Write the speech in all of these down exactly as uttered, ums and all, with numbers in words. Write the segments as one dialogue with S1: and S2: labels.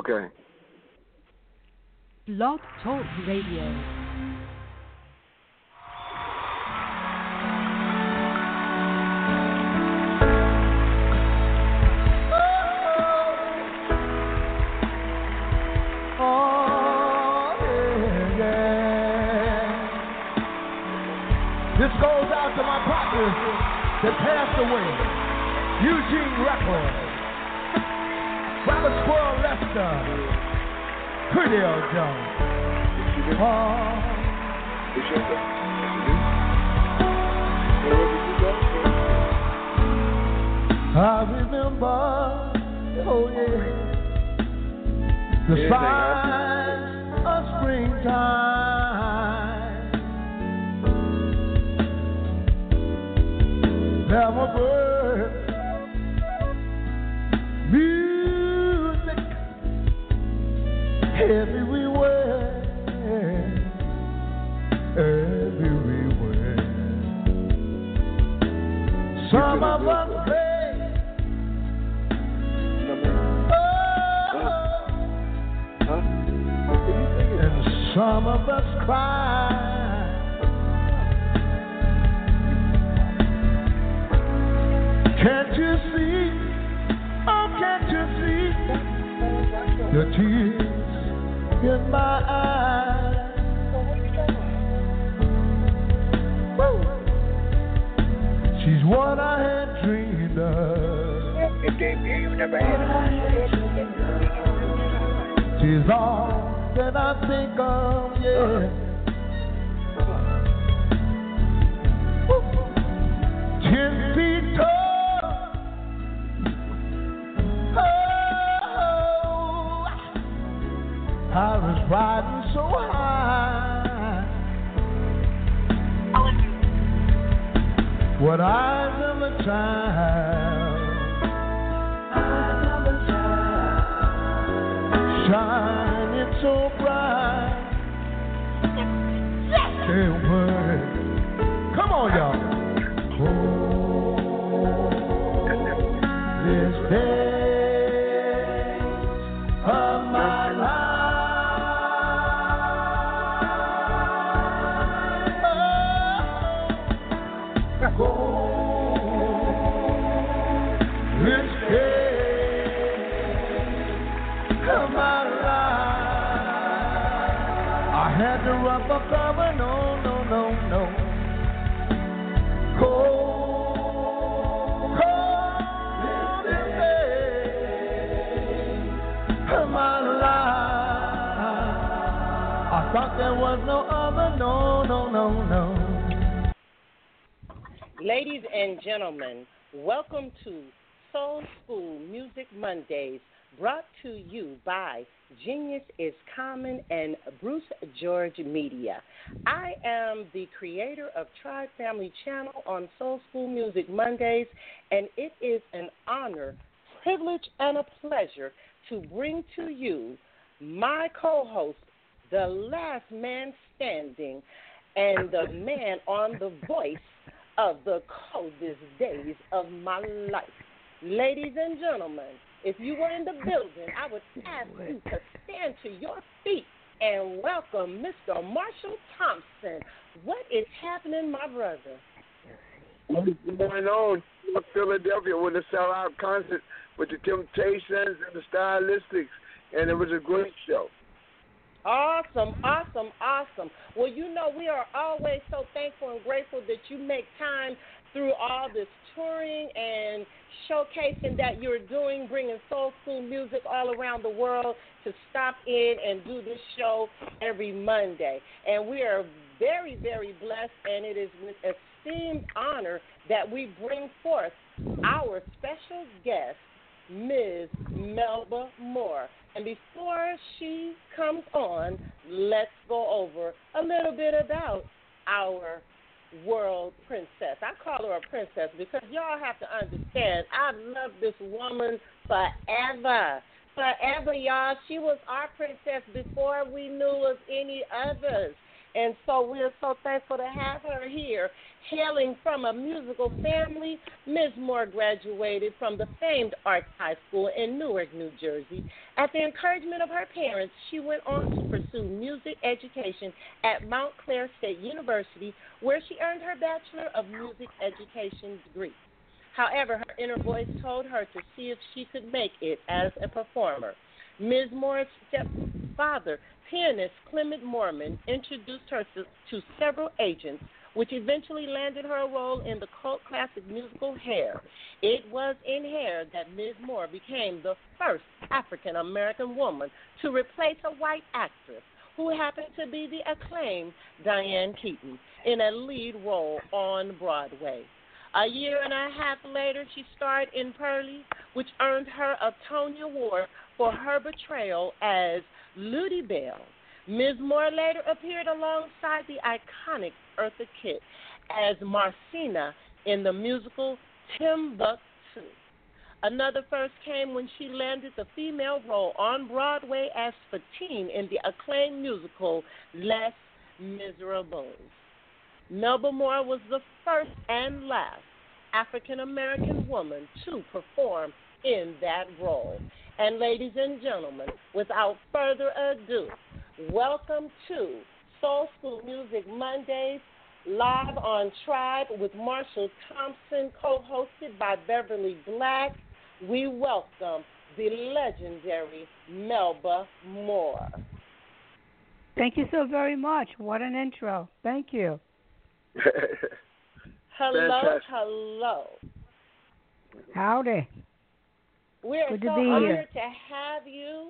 S1: Okay.
S2: Blog Talk Radio.
S3: This goes out to my partners that passed away. Eugene Record, Robert Squirrel Lester, Pretty Old John. Oh. I remember, oh yeah, the signs of springtime. There were birds, music everywhere, everywhere. Some of us played, oh, and some of us cried. Can't you see, oh can't you see the tears in my eyes? Woo. She's what I had dreamed of. She's all that I think of, yeah. Woo. Ten feet tall. I was riding so high. What eyes of a child, eyes of a child, shining so bright. Hey, word. Come on, y'all. Oh, this day of my life. The rubber cover, no, no, no, no. Cold, cold this day of my life. I thought there was no other, no, no, no, no.
S4: Ladies and gentlemen, welcome to Soul School Music Mondays, brought to you by Genius is Common and Bruce George Media. I am the creator of Tribe Family Channel on Soul School Music Mondays, and it is an honor, privilege, and a pleasure to bring to you my co-host, the last man standing, and the man on the voice of the coldest days of my life. Ladies and gentlemen, if you were in the building, I would ask you to stand to your feet and welcome Mister Marshall Thompson. What is happening, my brother?
S1: What's going on in Philadelphia with the sellout concert with the Temptations and the Stylistics, and it was a great show.
S4: Awesome, awesome, awesome. Well, you know, we are always so thankful and grateful that you make time through all this touring and showcasing that you're doing, bringing soul school music all around the world to stop in and do this show every Monday. And we are very, very blessed, and it is with esteemed honor that we bring forth our special guest, Miz Melba Moore. And before she comes on, let's go over a little bit about our world princess. I call her a princess because y'all have to understand, I've loved this woman forever. Forever, y'all. She was our princess before we knew of any others. And so we're so thankful to have her here. Hailing from a musical family, Miz Moore graduated from the famed Arts High School in Newark, New Jersey. At the encouragement of her parents, she went on to pursue music education at Mount Clair State University, where she earned her Bachelor of Music Education degree. However, her inner voice told her to see if she could make it as a performer. Miz Moore's stepfather, pianist Clement Moorman, introduced her to, to several agents, which eventually landed her a role in the cult classic musical Hair. It was in Hair that Miz Moore became the first African-American woman to replace a white actress, who happened to be the acclaimed Diane Keaton, in a lead role on Broadway. A year and a half later, she starred in Pearlie, which earned her a Tony Award for her portrayal as Ludi Bell. Miz Moore later appeared alongside the iconic Eartha Kitt as Marcina in the musical Timbuktu. Another first came when she landed the female role on Broadway as Fatine in the acclaimed musical Les Miserables. Melba Moore was the first and last African-American woman to perform in that role. And ladies and gentlemen, without further ado, welcome to Soul School Music Mondays, live on Tribe with Marshall Thompson, co-hosted by Beverly Black. We welcome the legendary Melba Moore.
S2: Thank you so very much. What an intro. Thank you.
S4: Hello,
S1: Fantastic.
S4: hello.
S2: Howdy.
S4: We're
S2: Good
S4: so
S2: to be
S4: honored
S2: here.
S4: to have you.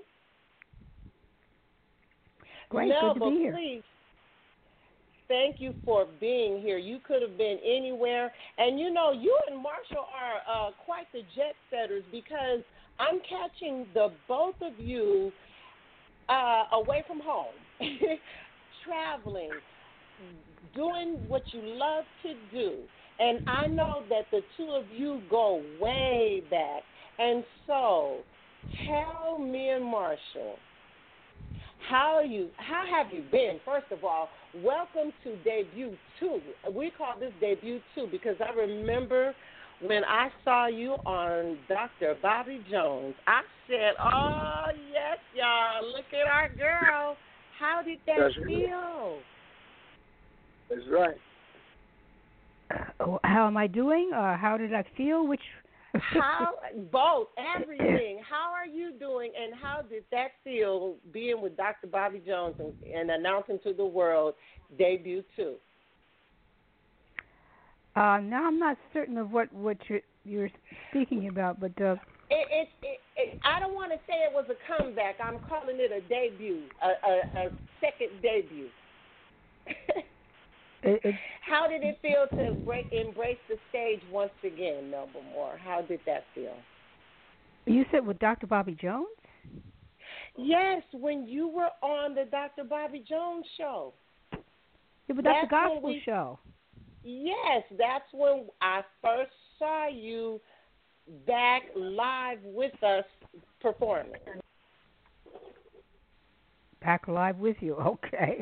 S2: Great,
S4: Melba,
S2: good to be here.
S4: Please, thank you for being here. You could have been anywhere. And, you know, you and Marshall are uh, quite the jet setters, because I'm catching the both of you uh, away from home, traveling, doing what you love to do. And I know that the two of you go way back. And so, tell me and Marshall, how you how have you been? First of all, welcome to Debut two. We call this Debut two because I remember when I saw you on Doctor Bobby Jones. I said, "Oh yes, y'all, look at our girl." How did that
S1: That's
S4: feel?
S1: That's right.
S2: Uh, How am I doing? Or how did I feel? Which?
S4: How both everything? How are you doing, and how did that feel being with Doctor Bobby Jones and, and announcing to the world Debut two?
S2: Uh, now I'm not certain of what what you're, you're speaking about, but uh,
S4: It, it, it, it, I don't want to say it was a comeback. I'm calling it a debut, a, a, a second debut.
S2: it, it,
S4: How did it feel to break, embrace the stage once again, Melba Moore? How did that feel?
S2: you said with Doctor Bobby Jones?
S4: Yes, when you were on the Doctor Bobby Jones show.
S2: Yeah, but that's
S4: That's
S2: a gospel
S4: when we-
S2: show.
S4: Yes, that's when I first saw you back live with us performing.
S2: Back live with you, okay.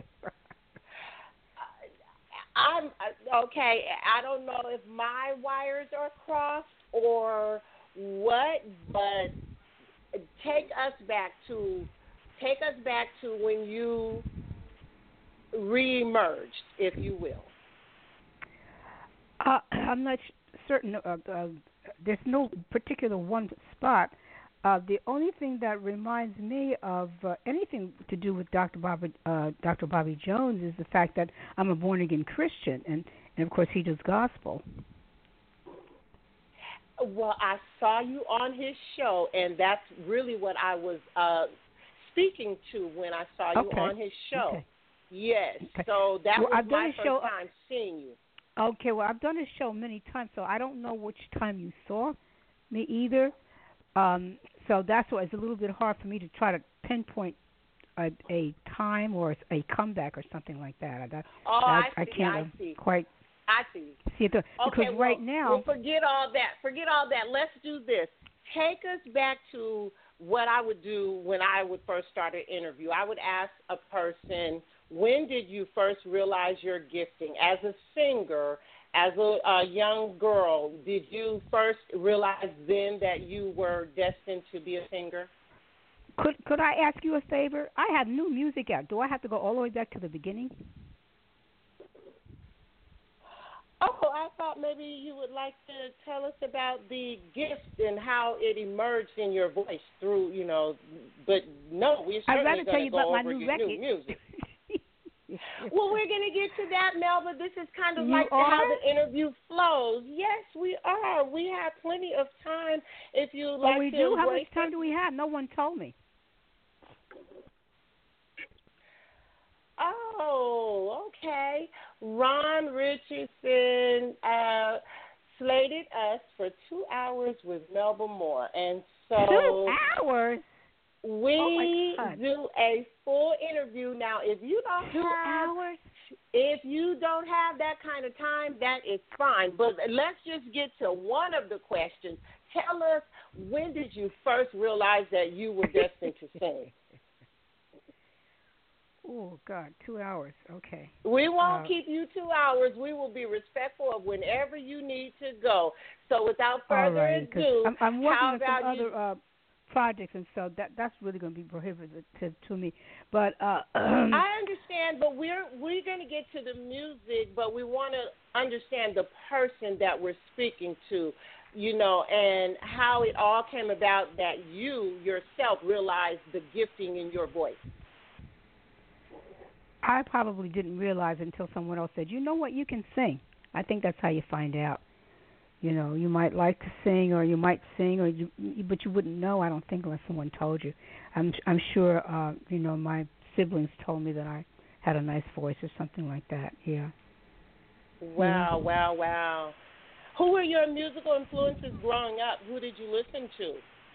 S4: I'm okay. I don't know if my wires are crossed or what, but take us back to take us back to when you reemerged, if you will.
S2: Uh, I'm not sh- certain. Uh, uh, there's no particular one spot. Uh, the only thing that reminds me of uh, anything to do with Doctor Bobby, uh, Doctor Bobby Jones is the fact that I'm a born-again Christian, and, and, of course, he does gospel.
S4: Well, I saw you on his show, and that's really what I was uh, speaking to when I saw you
S2: Okay.
S4: on his show.
S2: Okay.
S4: Yes,
S2: Okay.
S4: so that
S2: Well,
S4: was
S2: I've done
S4: my
S2: a
S4: first
S2: show-
S4: time seeing you.
S2: Okay, well, I've done his show many times, so I don't know which time you saw me either. Um, so that's why it's a little bit hard for me to try to pinpoint a, a time or a comeback or something like that. I,
S4: Oh,
S2: I,
S4: I,
S2: I
S4: see,
S2: can't
S4: I
S2: uh,
S4: see.
S2: quite
S4: I see.
S2: see it there.
S4: Okay,
S2: because
S4: well,
S2: right now,
S4: well, forget all that. Forget all that. Let's do this. Take us back to what I would do when I would first start an interview. I would ask a person when did you first realize your gifting as a singer, as a, a young girl? Did you first realize then that you were destined to be a singer?
S2: Could could I ask you a favor? I have new music out. Do I have to go all the way back to the beginning?
S4: Oh, I thought maybe you would like to tell us about the gift and how it emerged in your voice through, you know, but no, we're certainly going to go over your
S2: record.
S4: new music. Well, we're going to get to that, Melba. This is kind of
S2: you
S4: like
S2: are?
S4: how the interview flows. Yes, we are. We have plenty of time if you
S2: well,
S4: like
S2: we
S4: to
S2: do. How much
S4: it.
S2: time do we have? No one told me.
S4: Oh, okay. Ron Richardson uh, slated us for two hours with Melba Moore. And so
S2: two hours?
S4: We
S2: oh
S4: do a full interview. Now, if you don't
S2: two
S4: have,
S2: hours?
S4: if you don't have that kind of time, that is fine. But let's just get to one of the questions. Tell us, when did you first realize that you were destined to sing?
S2: Oh, God, two hours. Okay.
S4: We won't
S2: uh,
S4: keep you two hours. We will be respectful of whenever you need to go. So without further
S2: right,
S4: ado,
S2: I'm, I'm working
S4: how
S2: on some
S4: about you?
S2: other uh, projects, and so that that's really going to be prohibitive to, to me. But uh,
S4: I understand, but we're we're going to get to the music, but we want to understand the person that we're speaking to, you know, and how it all came about that you yourself realized the gifting in your voice.
S2: I probably didn't realize it until someone else said, you know what, you can sing. I think that's how you find out. You know, you might like to sing, or you might sing, or you, but you wouldn't know, I don't think, unless someone told you. I'm I'm sure, uh, you know, my siblings told me that I had a nice voice or something like that, yeah.
S4: Wow, yeah. wow, wow. Who were your musical influences growing up? Who did you listen to?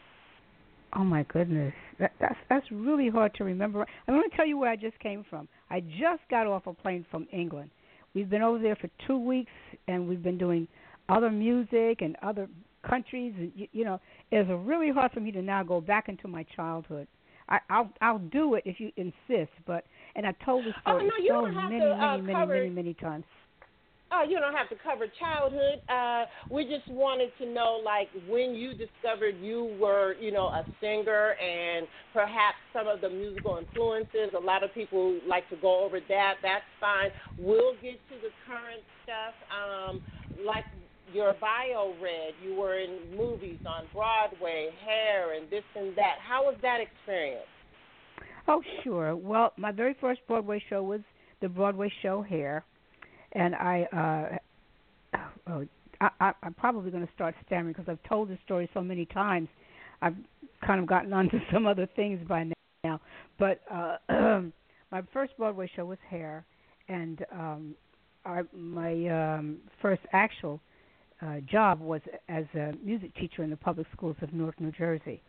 S2: Oh, my goodness. That, that's that's really hard to remember. I'm going to tell you where I just came from. I just got off a plane from England. We've been over there for two weeks, and we've been doing other music and other countries. And, you, you know, it's really hard for me to now go back into my childhood. I, I'll I'll do it if you insist, but and I've told this story
S4: oh, no, you
S2: so
S4: don't have
S2: many,
S4: to, uh,
S2: many, many,
S4: cover...
S2: many, many times.
S4: Oh, you don't have to cover childhood. Uh, we just wanted to know, like, when you discovered you were, you know, a singer and perhaps some of the musical influences. A lot of people like to go over that. That's fine. We'll get to the current stuff. Um, like your bio read, you were in movies on Broadway, Hair, and this and that. How was that experience?
S2: Oh, sure. Well, my very first Broadway show was the Broadway show Hair. And I, uh, oh, I, I, I'm probably going to start stammering because I've told this story so many times. I've kind of gotten onto some other things by now. But uh, my first Broadway show was Hair, and um, I, my um, first actual uh, job was as a music teacher in the public schools of Newark, New Jersey.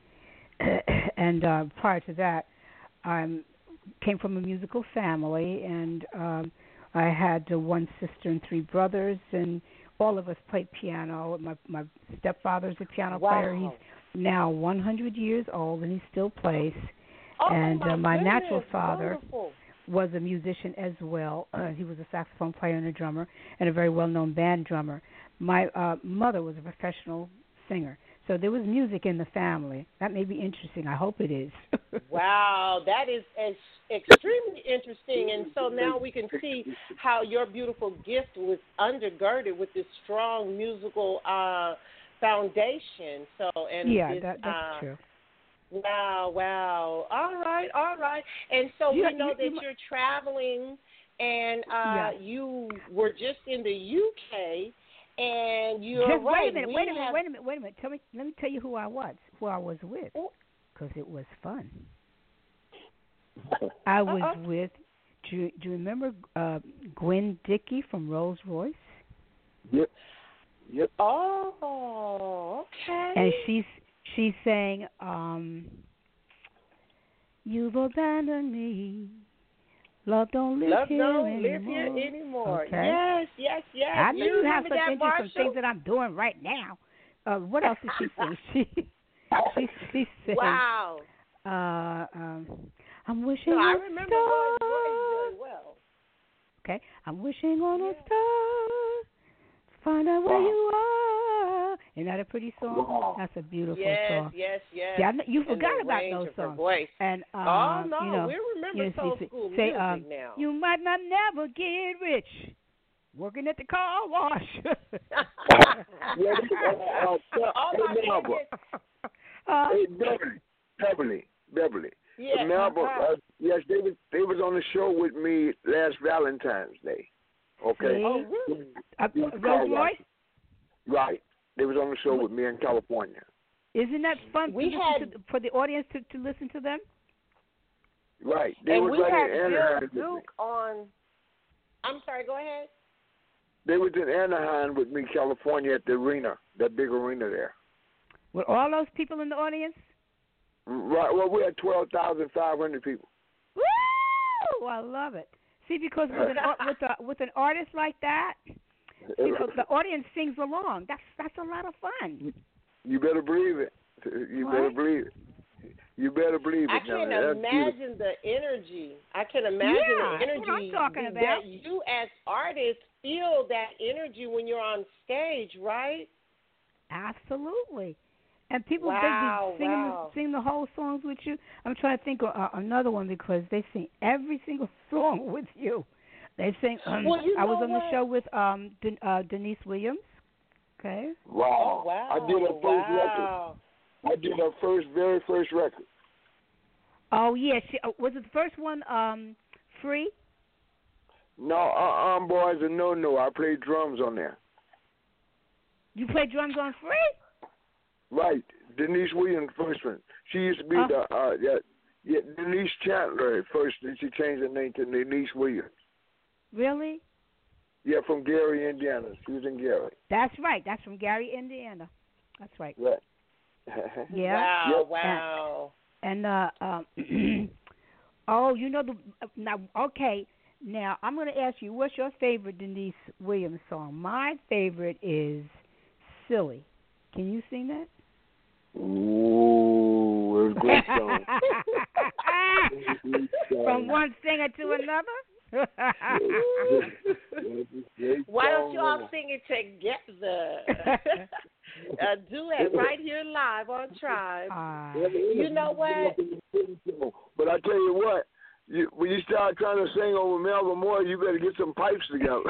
S2: and uh, prior to that, I came from a musical family, and um, I had uh, one sister and three brothers, and all of us played piano. My my stepfather's a piano
S4: wow.
S2: player. He's now one hundred years old, and he still plays.
S4: Oh,
S2: and
S4: my,
S2: uh, my
S4: goodness,
S2: natural father
S4: wonderful.
S2: was a musician as well. Uh, he was a saxophone player and a drummer, and a very well-known band drummer. My uh, mother was a professional singer. So there was music in the family. That may be interesting. I hope it is.
S4: Wow, that is ex- extremely interesting. And so now we can see how your beautiful gift was undergirded with this strong musical uh, foundation. So and
S2: yeah,
S4: this,
S2: that, that's
S4: uh,
S2: true.
S4: Wow, wow. All right, all right. And so
S2: you,
S4: we know
S2: you,
S4: that
S2: you,
S4: you're traveling, and uh,
S2: yeah.
S4: you were just in the U K. And you're
S2: Just
S4: right.
S2: Wait a minute,
S4: we
S2: wait a minute,
S4: have...
S2: wait a minute, wait a minute. Tell me, let me tell you who I was, who I was with, because it was fun. I was
S4: Uh-oh.
S2: with. Do you, do you remember uh, Gwen Dickey from Rolls Royce?
S1: Yep. Yep.
S4: Oh, okay.
S2: And she she sang, um, "You've abandoned me. Love don't live
S4: Love
S2: here
S4: don't
S2: anymore."
S4: live here anymore.
S2: Okay.
S4: Yes, yes, yes.
S2: I know
S4: you
S2: you have
S4: remember
S2: some
S4: that,
S2: interest in
S4: Marshall?
S2: things that I'm doing right now. Uh, what else did she sing? She she she sang.
S4: Wow.
S2: Uh, um, I'm wishing.
S4: No, I
S2: on
S4: remember
S2: stars
S4: Rolls Royce very well.
S2: Okay, I'm wishing on a star to find out where
S1: Wow.
S2: you are. Isn't that a pretty song?
S1: Wow.
S2: That's a beautiful
S4: Yes,
S2: song.
S4: yes, yes.
S2: See, I, kn- you
S4: And
S2: forgot
S4: the
S2: about
S4: range
S2: those
S4: of her
S2: songs.
S4: voice.
S2: And um,
S4: Oh no,
S2: you know,
S4: we remember
S2: you know,
S4: soul
S2: say,
S4: school
S2: say,
S4: music
S2: um,
S4: now.
S2: you might not never get rich working at the car wash.
S1: Yeah, uh, uh,
S4: Oh my
S1: hey, Melba.
S4: goodness.
S2: uh,
S1: Hey, Beverly, Beverly, Beverly.
S4: Yeah.
S1: Melba,
S4: uh-huh.
S1: uh, yes, they was they was on the show with me last Valentine's Day. Okay.
S2: See?
S4: Oh really?
S2: uh,
S1: Yeah,
S2: Rose
S1: car
S2: Royce?
S1: wash. Right. They was on the show with me in California.
S2: Isn't that fun
S4: We
S2: to listen
S4: had-
S2: to, for the audience to, to listen to them?
S1: Right. They
S4: And
S1: was
S4: we
S1: right
S4: had
S1: in
S4: Bill
S1: Anaheim with me.
S4: Duke on. I'm sorry. Go ahead.
S1: They was in Anaheim with me, California, at the arena, that big arena there.
S2: With all those people in the audience?
S1: Right. Well, we had twelve thousand five hundred people.
S2: Woo! I love it. See, because with an ar- with a with an artist like that, you know, the audience sings along. That's that's a lot of fun.
S1: You better believe it. You
S2: What?
S1: better believe it. You better believe it.
S4: I can
S1: now. That's
S4: imagine the energy. I can imagine
S2: Yeah,
S4: the
S2: that's
S4: energy
S2: what I'm talking
S4: that
S2: about.
S4: you as artists feel that energy when you're on stage, right?
S2: Absolutely. And people
S4: Wow,
S2: they be singing
S4: wow.
S2: sing the whole songs with you. I'm trying to think of uh, another one because they sing every single song with you. They sing. Um,
S4: Well, you
S2: I was
S4: know
S2: on
S4: what?
S2: the show with um Den- uh, Denise Williams. Okay.
S1: Wow.
S4: Oh, wow.
S1: I did her first
S4: wow.
S1: record. I did her first, very first record.
S2: Oh yeah, she, uh, was it the first one? Um, Free.
S1: No, uh, um, boys, and no, no. I played drums on there.
S2: You play drums on Free?
S1: Right. Denise Williams, first one. She used to be
S2: Uh.
S1: the, uh, yeah, yeah, Denise Chandler at first, and she changed her name to Denise Williams.
S2: Really?
S1: Yeah, from Gary, Indiana. She was in Gary.
S2: That's right. That's from Gary, Indiana. That's right.
S1: Right.
S2: Yeah.
S4: Wow,
S1: Yep.
S4: wow.
S2: And uh, um, oh, you know the now. Okay, now I'm going to ask you, what's your favorite Denise Williams song? My favorite is "Silly." Can you sing that?
S1: Ooh, it was a great song.
S2: From one singer to another.
S4: Why don't you all sing it together? A duet right here live on Tribe.
S2: Uh,
S4: You know what?
S1: But I tell you what, you, when you start trying to sing over Melba Moore, you better get some pipes together.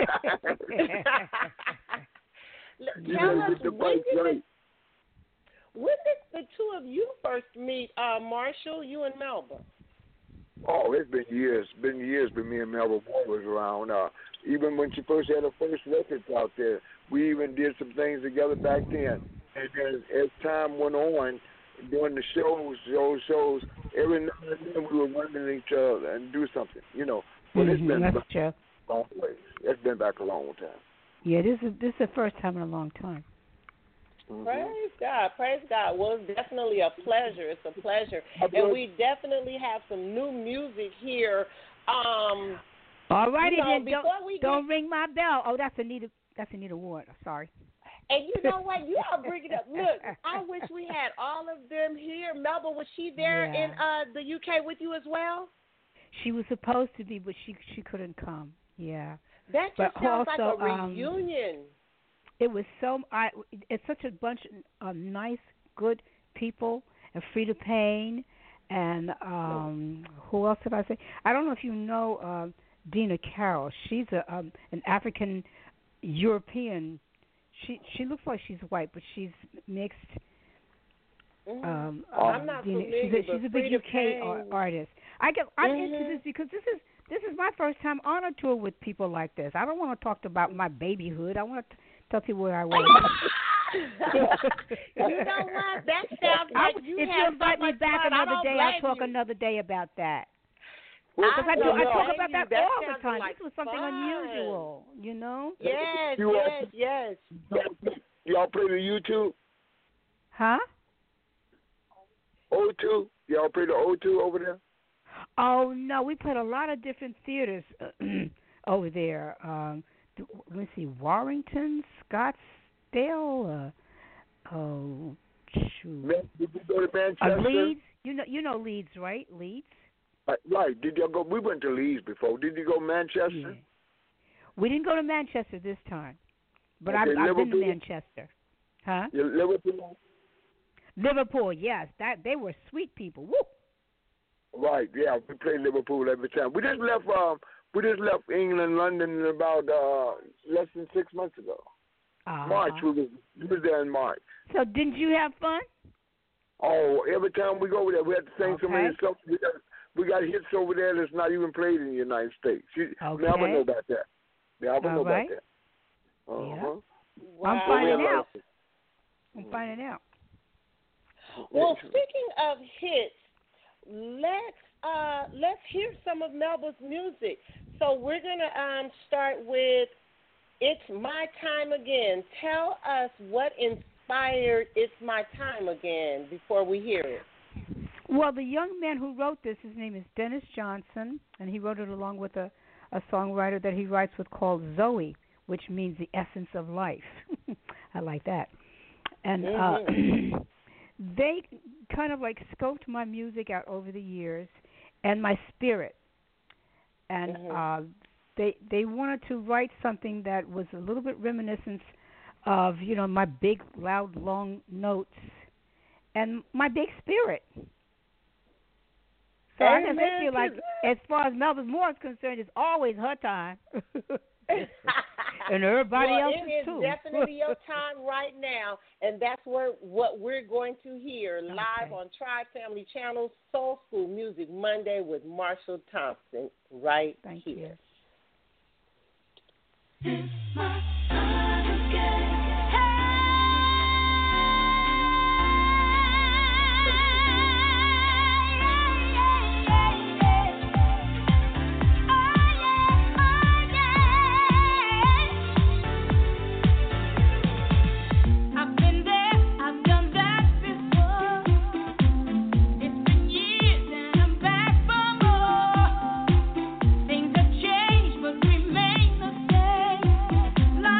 S1: You
S4: Tell
S1: better
S4: us,
S1: get the
S4: when
S1: pipes
S4: did,
S1: right.
S4: the, when did the two of you first meet, uh, Marshall, you and Melba?
S1: Oh, it's been years. Been years when me and Melba Moore was around. Uh, even when she first had her first records out there, we even did some things together back then. And then as time went on, doing the shows, shows, shows, every now and then we were running each other and do something, you know. But it's
S2: mhm,
S1: been
S2: that's
S1: back
S2: true.
S1: a long way. It's been back a long time.
S2: Yeah, this is this is the first time in a long time.
S1: Mm-hmm.
S4: Praise God, praise God. Well, it's definitely a pleasure. It's a pleasure. And we definitely have some new music here. Um,
S2: All righty
S4: you know,
S2: then.
S4: before
S2: Don't
S4: we get-
S2: don't ring my bell. Oh, that's Anita. That's Anita Ward. Sorry.
S4: and you know what? You all bring it up. Look, I wish we had all of them here. Melba, was she there
S2: Yeah.
S4: in uh, the U K with you as well?
S2: She was supposed to be, but she she couldn't come. Yeah.
S4: That just
S2: But
S4: sounds
S2: also,
S4: like a
S2: um,
S4: reunion.
S2: It was so. I. It's such a bunch of nice, good people, and Frida Payne, and um, who else did I say? I don't know if you know uh, Dina Carroll. She's a um, an African European. She she looks like she's white, but she's mixed.
S4: Mhm.
S2: Um,
S4: I'm
S2: um,
S4: not
S2: Dina,
S4: familiar,
S2: she's a,
S4: but
S2: she's a big
S4: Frida
S2: U K ar-
S4: Payne-
S2: artist. I get I'm
S4: Mhm.
S2: into this because this is this is my first time on a tour with people like this. I don't want to talk about my babyhood. I want to tell people where I was.
S4: You know what? That sounds
S2: I,
S4: like you
S2: if
S4: had
S2: you
S4: so
S2: invite me
S4: much
S2: back
S4: fun. I
S2: another
S4: don't
S2: day,
S4: blame
S2: I'll talk
S4: you.
S2: another day about that.
S4: I
S2: Because I, do,
S4: don't
S2: I talk
S4: blame
S2: about
S4: you.
S2: that,
S4: That
S2: all the
S4: sounds
S2: time.
S4: like
S2: this was something
S4: fun.
S2: unusual, you know?
S4: Yes,
S1: You
S4: yes,
S1: are-
S4: yes.
S1: Y'all play the YouTube?
S2: Huh?
S1: O two? Y'all play the O two over there?
S2: Oh no, we played a lot of different theaters over there. Um, th- let me see, Warrington, Scottsdale. Uh, oh, shoot.
S1: Man, did you go to
S2: Uh,
S1: Manchester?
S2: Leeds. You know, you know Leeds, right? Leeds.
S1: Uh, right. Did y'all go? We went to Leeds before. Did you go to Manchester?
S2: Yeah. We didn't go to Manchester this time, but
S1: Okay,
S2: I've, I've been to
S1: Liverpool?
S2: Manchester. Huh?
S1: Yeah, Liverpool.
S2: Liverpool, yes. That they were sweet people. Woo.
S1: Right, yeah, we play Liverpool every time. We just left. Um, we just left England, London about uh, less than six months ago.
S2: Uh-huh.
S1: March, we was, we was there in March.
S2: So didn't you have fun?
S1: Oh, every time we go over there, we have to sing
S2: Okay.
S1: so many songs. We got, we got hits over there that's not even played in the United States. You
S2: Okay.
S1: never know about that. Never
S2: All
S1: know
S2: right.
S1: about that. Uh-huh.
S2: Yeah.
S4: Wow.
S2: I'm finding
S1: Yeah.
S2: out. I'm finding out.
S4: Well, speaking of hits, let's uh, let's hear some of Melba's music. So we're gonna um, start with "It's My Time Again." Tell us what inspired "It's My Time Again" before we hear it.
S2: Well, the young man who wrote this, his name is Dennis Johnson, and he wrote it along with a, a songwriter that he writes with called Zoe, which means the essence of life. I like that. And
S4: Mm-hmm.
S2: uh, they kind of like scoped my music out over the years and my spirit. And
S4: Mm-hmm.
S2: uh, they they wanted to write something that was a little bit reminiscent of, you know, my big, loud, long notes and my big spirit. So I guess I feel like, as far as Melba Moore is concerned, it's always her time. And everybody
S4: well,
S2: else's
S4: it is
S2: too.
S4: definitely your time right now, and that's where what we're going to hear live
S2: Okay.
S4: on Tribe Family Channel, Soul School Music Monday with Marshall Thompson, right
S2: Thank
S4: here.
S2: you.
S5: It's my time again. Things have changed but remain the same.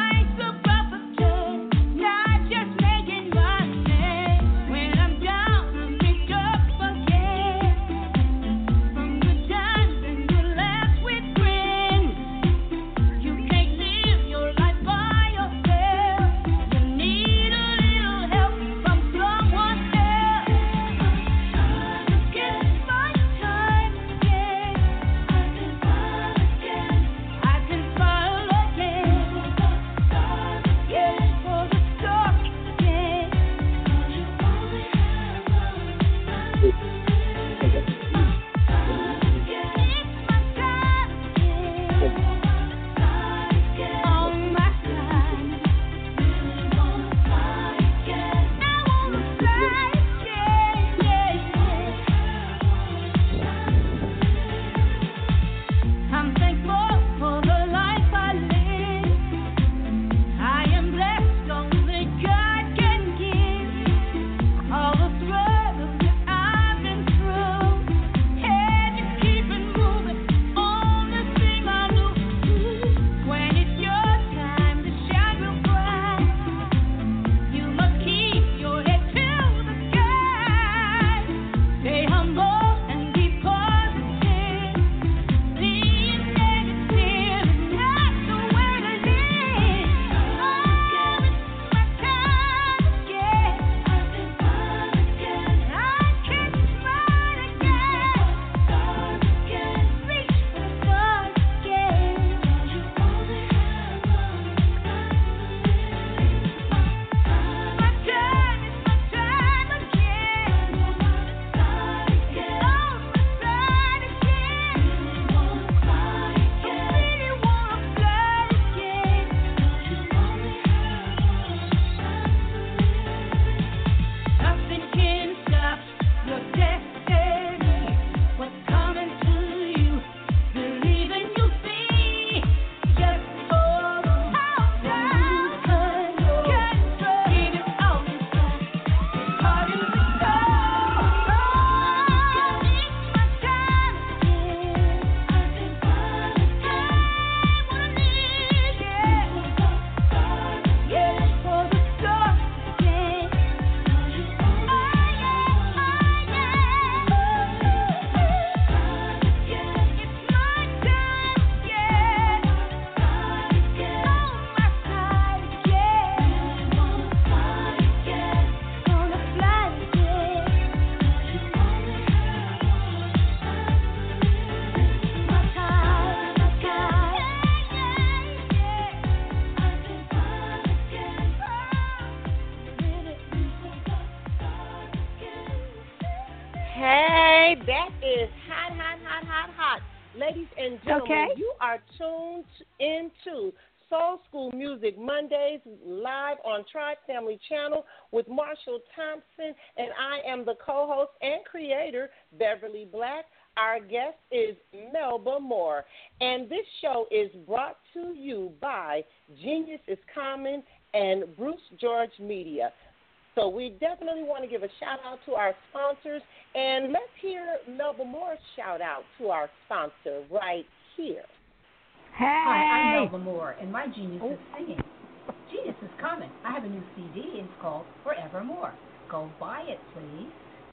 S4: Ladies and gentlemen,
S2: Okay.
S4: you are tuned into Soul School Music Mondays live on Tribe Family Channel with Marshall Thompson, and I am the co-host and creator, Beverly Black. Our guest is Melba Moore, and this show is brought to you by Genius is Common and Bruce George Media. So we definitely want to give a shout-out to our sponsors, and let's hear Melba Moore's shout-out to our sponsor right here.
S2: Hey.
S6: Hi, I'm Melba Moore, and my genius
S2: Oh.
S6: is singing. Genius is coming. I have a new C D, and it's called Forevermore. Go buy it, please.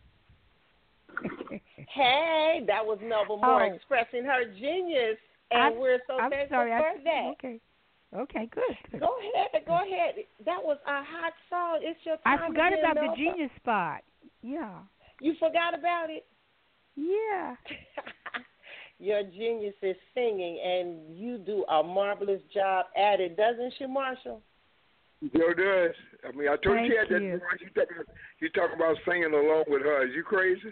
S4: Hey, that was Melba Moore
S2: Oh.
S4: expressing her genius, and
S2: I'm-
S4: we're so
S2: I'm
S4: thankful
S2: sorry.
S4: for
S2: I,
S4: that.
S2: Okay. Okay, good. good.
S4: Go ahead, go ahead. That was a hot song. It's your
S2: I
S4: time
S2: forgot
S4: again,
S2: about
S4: Melba.
S2: the genius spot. Yeah.
S4: You forgot about it?
S2: Yeah.
S4: Your genius is singing, and you do a marvelous job at it, doesn't she, Marshall?
S1: Sure does. I mean, I told
S2: Thank
S1: you that.
S2: you.
S1: You talk, you talk about singing along with her. Is you crazy?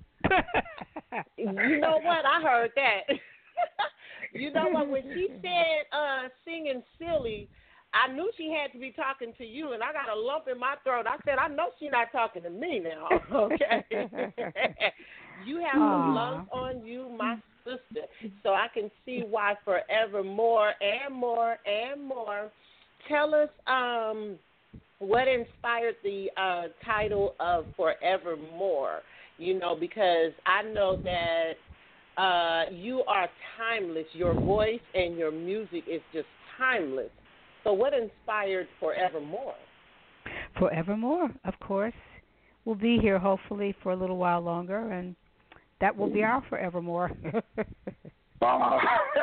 S4: You know what? I heard that. You know what? When she said uh, singing silly, I knew she had to be talking to you, and I got a lump in my throat. I said, I know she's not talking to me now, okay? You have some
S2: Aw.
S4: lungs on you, my sister, so I can see why forevermore and more and more. Tell us um, what inspired the uh, title of Forevermore, you know, because I know that uh, you are timeless. Your voice and your music is just timeless. So what inspired Forevermore?
S2: Forevermore, of course. We'll be here hopefully for a little while longer, and that will be our forevermore.
S1: Uh,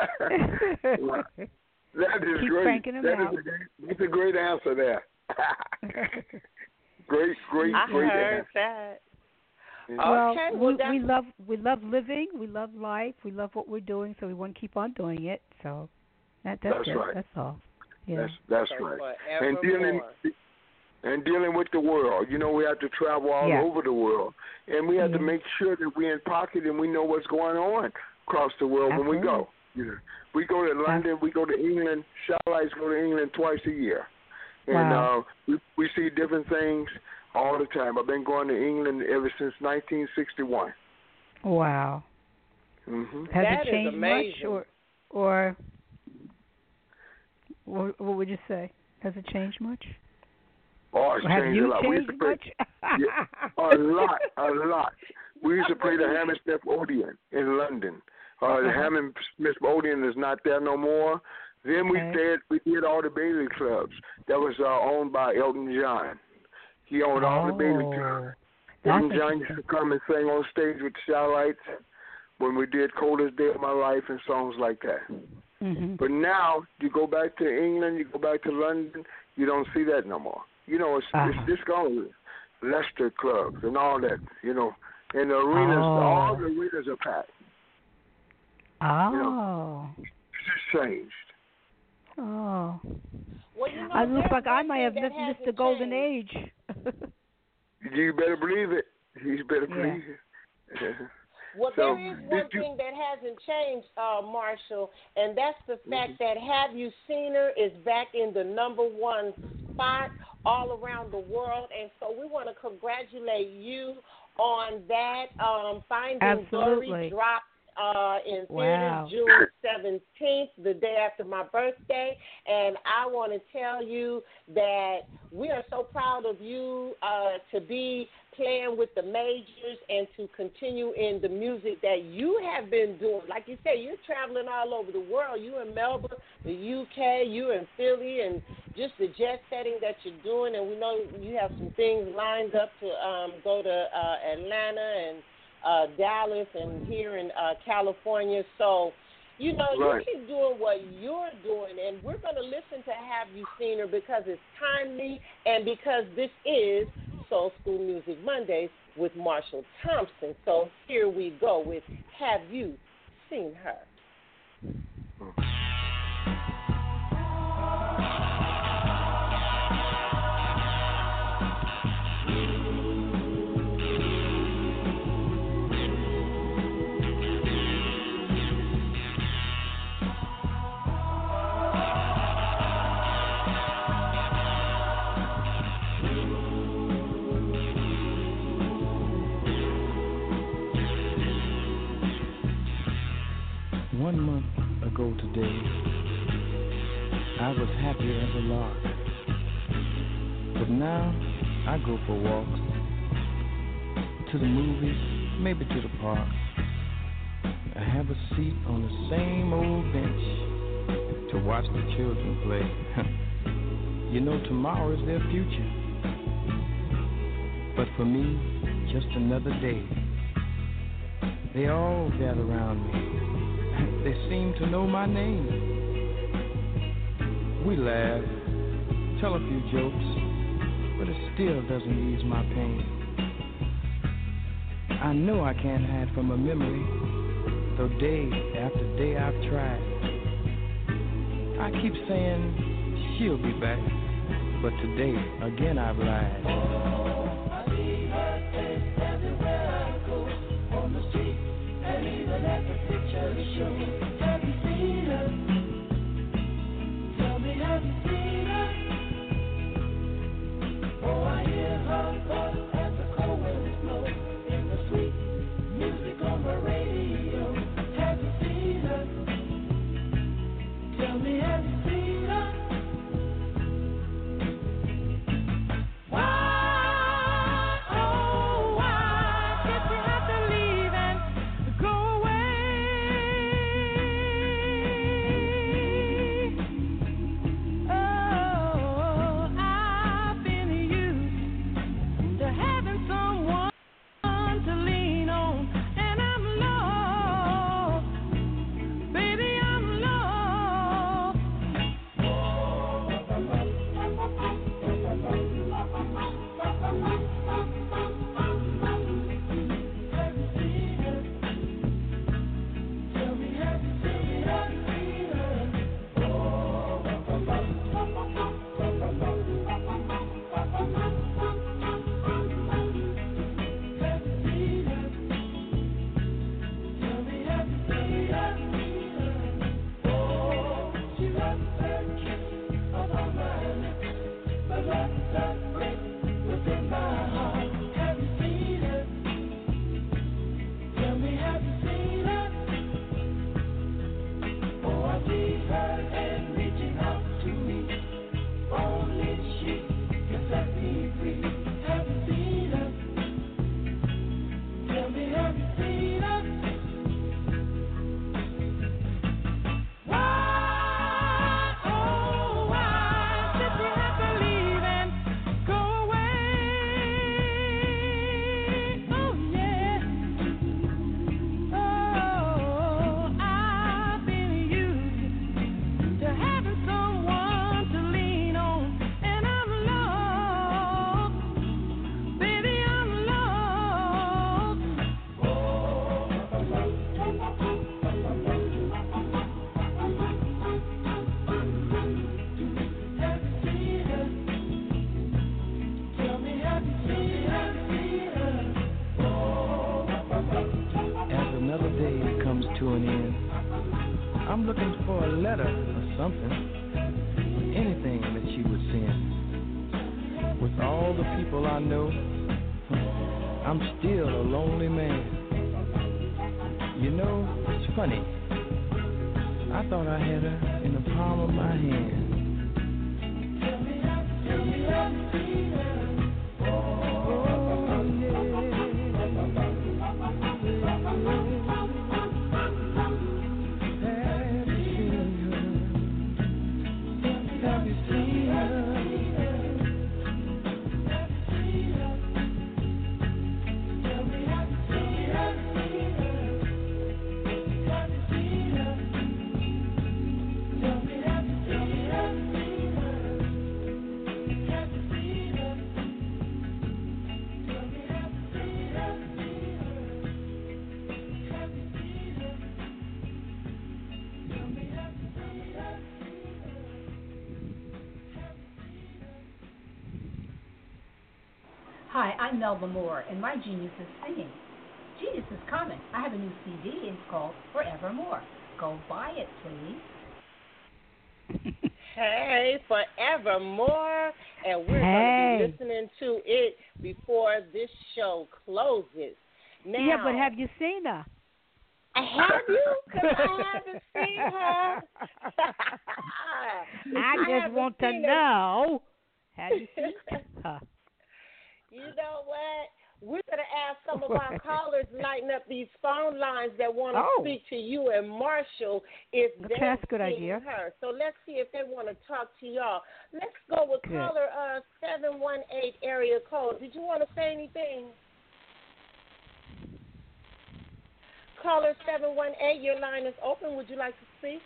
S1: that is
S2: Keep
S1: great.
S2: cranking 'em
S1: That is
S2: out.
S1: a, great- that's a great answer there. great, great,
S4: I
S1: great
S4: heard
S1: answer.
S4: that.
S2: Well,
S4: Okay,
S2: we,
S4: well, that's-
S2: we love we love living, we love life, we love what we're doing, so we want to keep on doing it. So that that's,
S1: That's
S2: it.
S1: right.
S2: That's all. Yeah.
S1: That's that's
S4: So
S1: right. And dealing
S4: Forevermore.
S1: and dealing with the world. You know, we have to travel all
S2: Yeah.
S1: over the world, and we have to
S2: Yeah.
S1: make sure that we're in pocket and we know what's going on across the world when we go. You know, we go to London, we go to England. Satellites go to England twice a year, and
S2: Wow.
S1: uh, we we see different things all the time. I've been going to England ever since nineteen sixty-one.
S2: Wow.
S1: Mm-hmm.
S2: Has
S4: That
S2: it
S4: is
S2: changed much,
S4: amazing.
S2: or or what, what would you say? Has it changed much?
S1: Oh, it's
S2: Or have
S1: changed
S2: you
S1: a lot. We used
S2: changed
S1: to play,
S2: much?
S1: Yeah, a lot, a lot. We used to play the Hammersmith Odeon in London. Uh, the
S2: Uh-huh.
S1: Hammersmith Odeon is not there no more. Then we
S2: Okay.
S1: did we did all the Bailey clubs. That was uh, owned by Elton John. He owned all the Bailey clubs.
S2: Oh, that's
S1: Elton John used to come and sing on stage with the Satellites when we did Coldest Day of My Life and songs like that.
S2: Mm-hmm.
S1: But now you go back to England, you go back to London, you don't see that no more. You know, it's
S2: Uh-huh.
S1: it's this gone. Leicester clubs and all that, you know. And the arenas,
S2: Oh.
S1: all the arenas are packed.
S2: Oh.
S1: It's just changed.
S2: Oh.
S4: Well, you know,
S2: I look
S4: there's
S2: like I
S4: one
S2: might
S4: thing
S2: have
S4: that
S2: missed, missed
S4: hasn't
S2: the golden
S4: changed.
S2: age.
S1: You better believe it. You better
S2: Yeah.
S1: believe it.
S4: Well,
S1: So,
S4: there is
S1: did
S4: one
S1: you-
S4: thing that hasn't changed, uh, Marshall, and that's the fact
S1: Mm-hmm.
S4: that Have You Seen Her is back in the number one spot all around the world, and so we want to congratulate you on that. Um, Finding
S2: Absolutely.
S4: Dory dropped uh, in
S2: Wow.
S4: theaters June seventeenth, the day after my birthday, and I want to tell you that we are so proud of you uh, to be playing with the majors and to continue in the music that you have been doing. Like you say, you're traveling all over the world. You in Melbourne, the U K, you in Philly, and just the jet setting that you're doing. And we know you have some things lined up to um, go to uh, Atlanta and uh, Dallas and here in uh, California. So, you know,
S1: Right.
S4: you keep doing what you're doing, and we're going to listen to Have You Seen Her because it's timely and because this is Soul School Music Mondays with Marshall Thompson. So here we go with Have You Seen Her?
S7: One month ago today, I was happy as a lark. But now, I go for walks, to the movies, maybe to the park. I have a seat on the same old bench to watch the children play. You know, tomorrow is their future. But for me, just another day. They all gather around me. They seem to know my name. We laugh, tell a few jokes, but it still doesn't ease my pain. I know I can't hide from a memory, though day after day I've tried. I keep saying she'll be back, but today again I've lied. Oh, I see her face everywhere I go, on the street and even at the picture show. Have you seen her? Tell me, have you seen her? Oh, I hear her voice as the cold winds blow in the sweet music on the radio. Have you seen her? Tell me, have you seen her? I'm looking for a letter or something, anything that she would send. With all the people I know, I'm still a lonely man. You know, it's funny. I thought I had her in the palm of my hand. Tell me how, tell me how you see her. Oh, yeah. Have you seen her? Tell me, have you seen her? Have you seen her? Tell me, have you seen her? Have you seen her? Tell me, have you seen her? Have you seen her? Tell me, have you seen her?
S6: Hi, I'm Melba Moore, and my genius is singing. Genius is coming. I have a new C D. It's called Forevermore. Go buy it, please.
S4: Hey, Forevermore, and we're
S2: hey.
S4: going to be listening to it before this show closes. Now,
S2: yeah, but have you seen her?
S4: Have you? Because I haven't seen her.
S2: I just
S4: haven't
S2: want to
S4: seen her.
S2: know. Have you seen her?
S4: You know what? We're going to ask some of our callers lighten up these phone lines that want to
S2: Oh.
S4: speak to you and Marshall if
S2: Okay,
S4: they've
S2: that's a good
S4: seen
S2: idea.
S4: her. So let's see if they want to talk to y'all. Let's go with
S2: Good.
S4: caller uh, seven one eight area code. Did you want to say anything? Caller seven one eight, your line is open. Would you like to speak?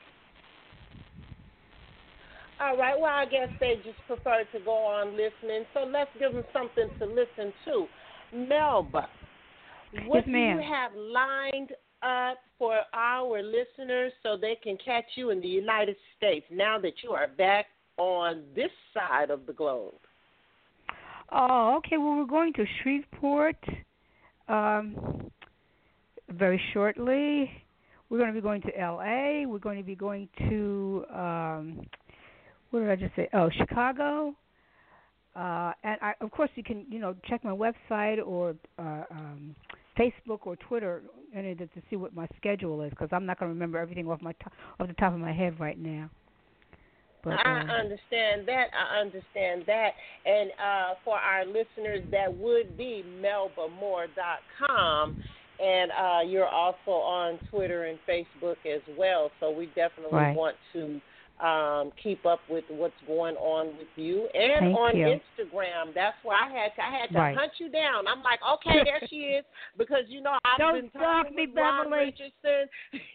S4: All right. Well, I guess they just prefer to go on listening. So let's give them something to listen to. Melba, what
S2: Yes,
S4: do
S2: ma'am.
S4: you have lined up for our listeners so they can catch you in the United States now that you are back on this side of the globe?
S2: Oh, okay. Well, we're going to Shreveport um, very shortly. We're going to be going to L A. We're going to be going to, um, what did I just say? Oh, Chicago. Uh, and I, of course, you can, you know, check my website or uh, um, Facebook or Twitter any of that to see what my schedule is, because I'm not going to remember everything off my to- off the top of my head right now. But,
S4: I
S2: um,
S4: understand that. I understand that. And uh, for our listeners, that would be melba moore dot com. And uh, you're also on Twitter and Facebook as well. So we definitely
S2: Right.
S4: want to um, keep up with what's going on with you. And
S2: Thank
S4: on
S2: you.
S4: Instagram. That's where I had to, I had to
S2: Right.
S4: hunt you down. I'm like, okay, there she is. Because, you know, I've
S2: Don't
S4: been
S2: stalk
S4: talking
S2: me,
S4: with Ron
S2: Beverly.
S4: Richardson.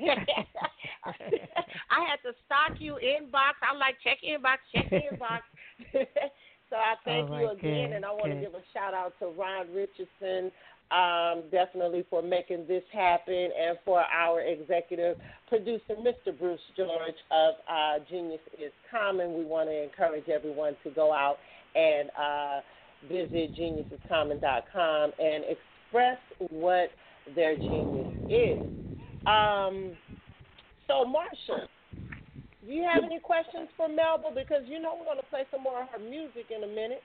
S4: I had to stalk you inbox. I'm like, check inbox, check inbox. So I thank
S2: All
S4: you
S2: right,
S4: again,
S2: good,
S4: and I want to
S2: good.
S4: give a shout out to Ron Richardson, um, definitely for making this happen, and for our executive producer, Mister Bruce George of uh, Genius is Common. We want to encourage everyone to go out and uh, visit genius is common dot com and express what their genius is. Um, so, Marshall, do you have any questions for Melba? Because you know we're going to play some more of her music in a minute.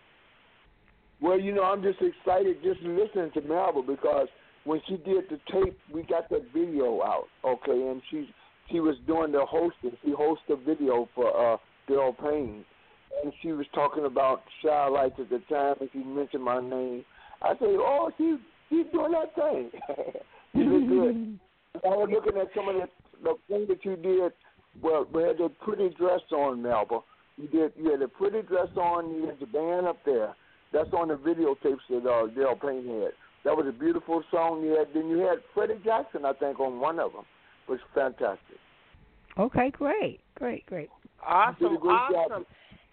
S1: Well, you know, I'm just excited just listening to Melba because when she did the tape, we got that video out, okay, and she she was doing the hosting. She hosted a video for uh, Daryl Payne, and she was talking about Shy Lights at the time, and she mentioned my name. I said, oh, she she's doing that thing. You look good. I was looking at some of the, the things that you did. Well, we had the pretty dress on, Melba. You did. You had a pretty dress on. You had the band up there. That's on the videotapes that uh, Daryl Payne had. That was a beautiful song. You had. Then you had Freddie Jackson, I think, on one of them. It was fantastic.
S2: Okay, great, great, great.
S4: Awesome,
S1: You did a great
S4: awesome.
S1: job.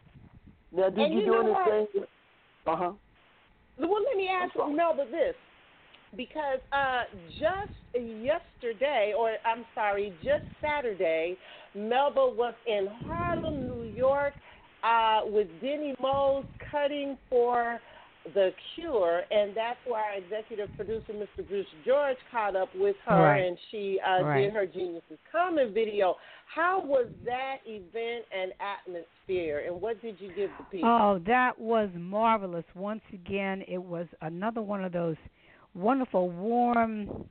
S1: Now, did
S4: And
S1: you,
S4: you
S1: do
S4: know what?
S1: anything? Uh huh.
S4: Well, let me ask
S1: sorry.
S4: Melba this. Because uh, just yesterday, or I'm sorry, just Saturday, Melba was in Harlem, New York, uh, with Denny Mose cutting for The Cure, and that's where our executive producer, Mister Bruce George, caught up with her,
S2: Right.
S4: and she uh,
S2: Right.
S4: did her Genius is Common video. How was that event and atmosphere, and what did you give the people?
S2: Oh, that was marvelous. Once again, it was another one of those wonderful, warm,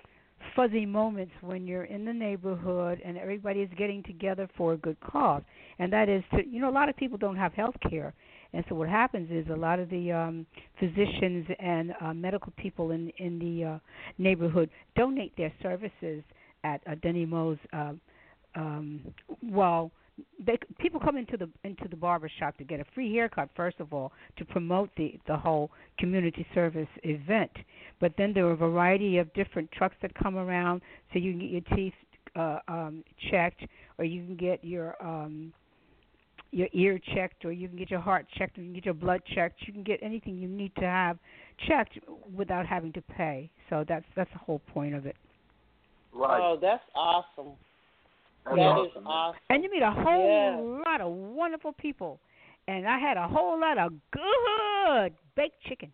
S2: fuzzy moments when you're in the neighborhood and everybody is getting together for a good cause. And that is to, you know, a lot of people don't have health care. And so what happens is a lot of the um, physicians and uh, medical people in, in the uh, neighborhood donate their services at uh, Denny Mo's, uh, um, well, they, people come into the into the barber shop to get a free haircut, first of all, to promote the the whole community service event. But then there are a variety of different trucks that come around, so you can get your teeth uh, um, checked, or you can get your um, your ear checked, or you can get your heart checked, or you can get your blood checked. You can get anything you need to have checked without having to pay. So that's that's the whole point of it.
S1: Right.
S4: Oh, that's awesome.
S1: That's
S4: That
S1: awesome,
S4: is
S1: man.
S4: awesome.
S2: And you meet a whole
S4: Yeah.
S2: lot of wonderful people. And I had a whole lot of good baked chicken.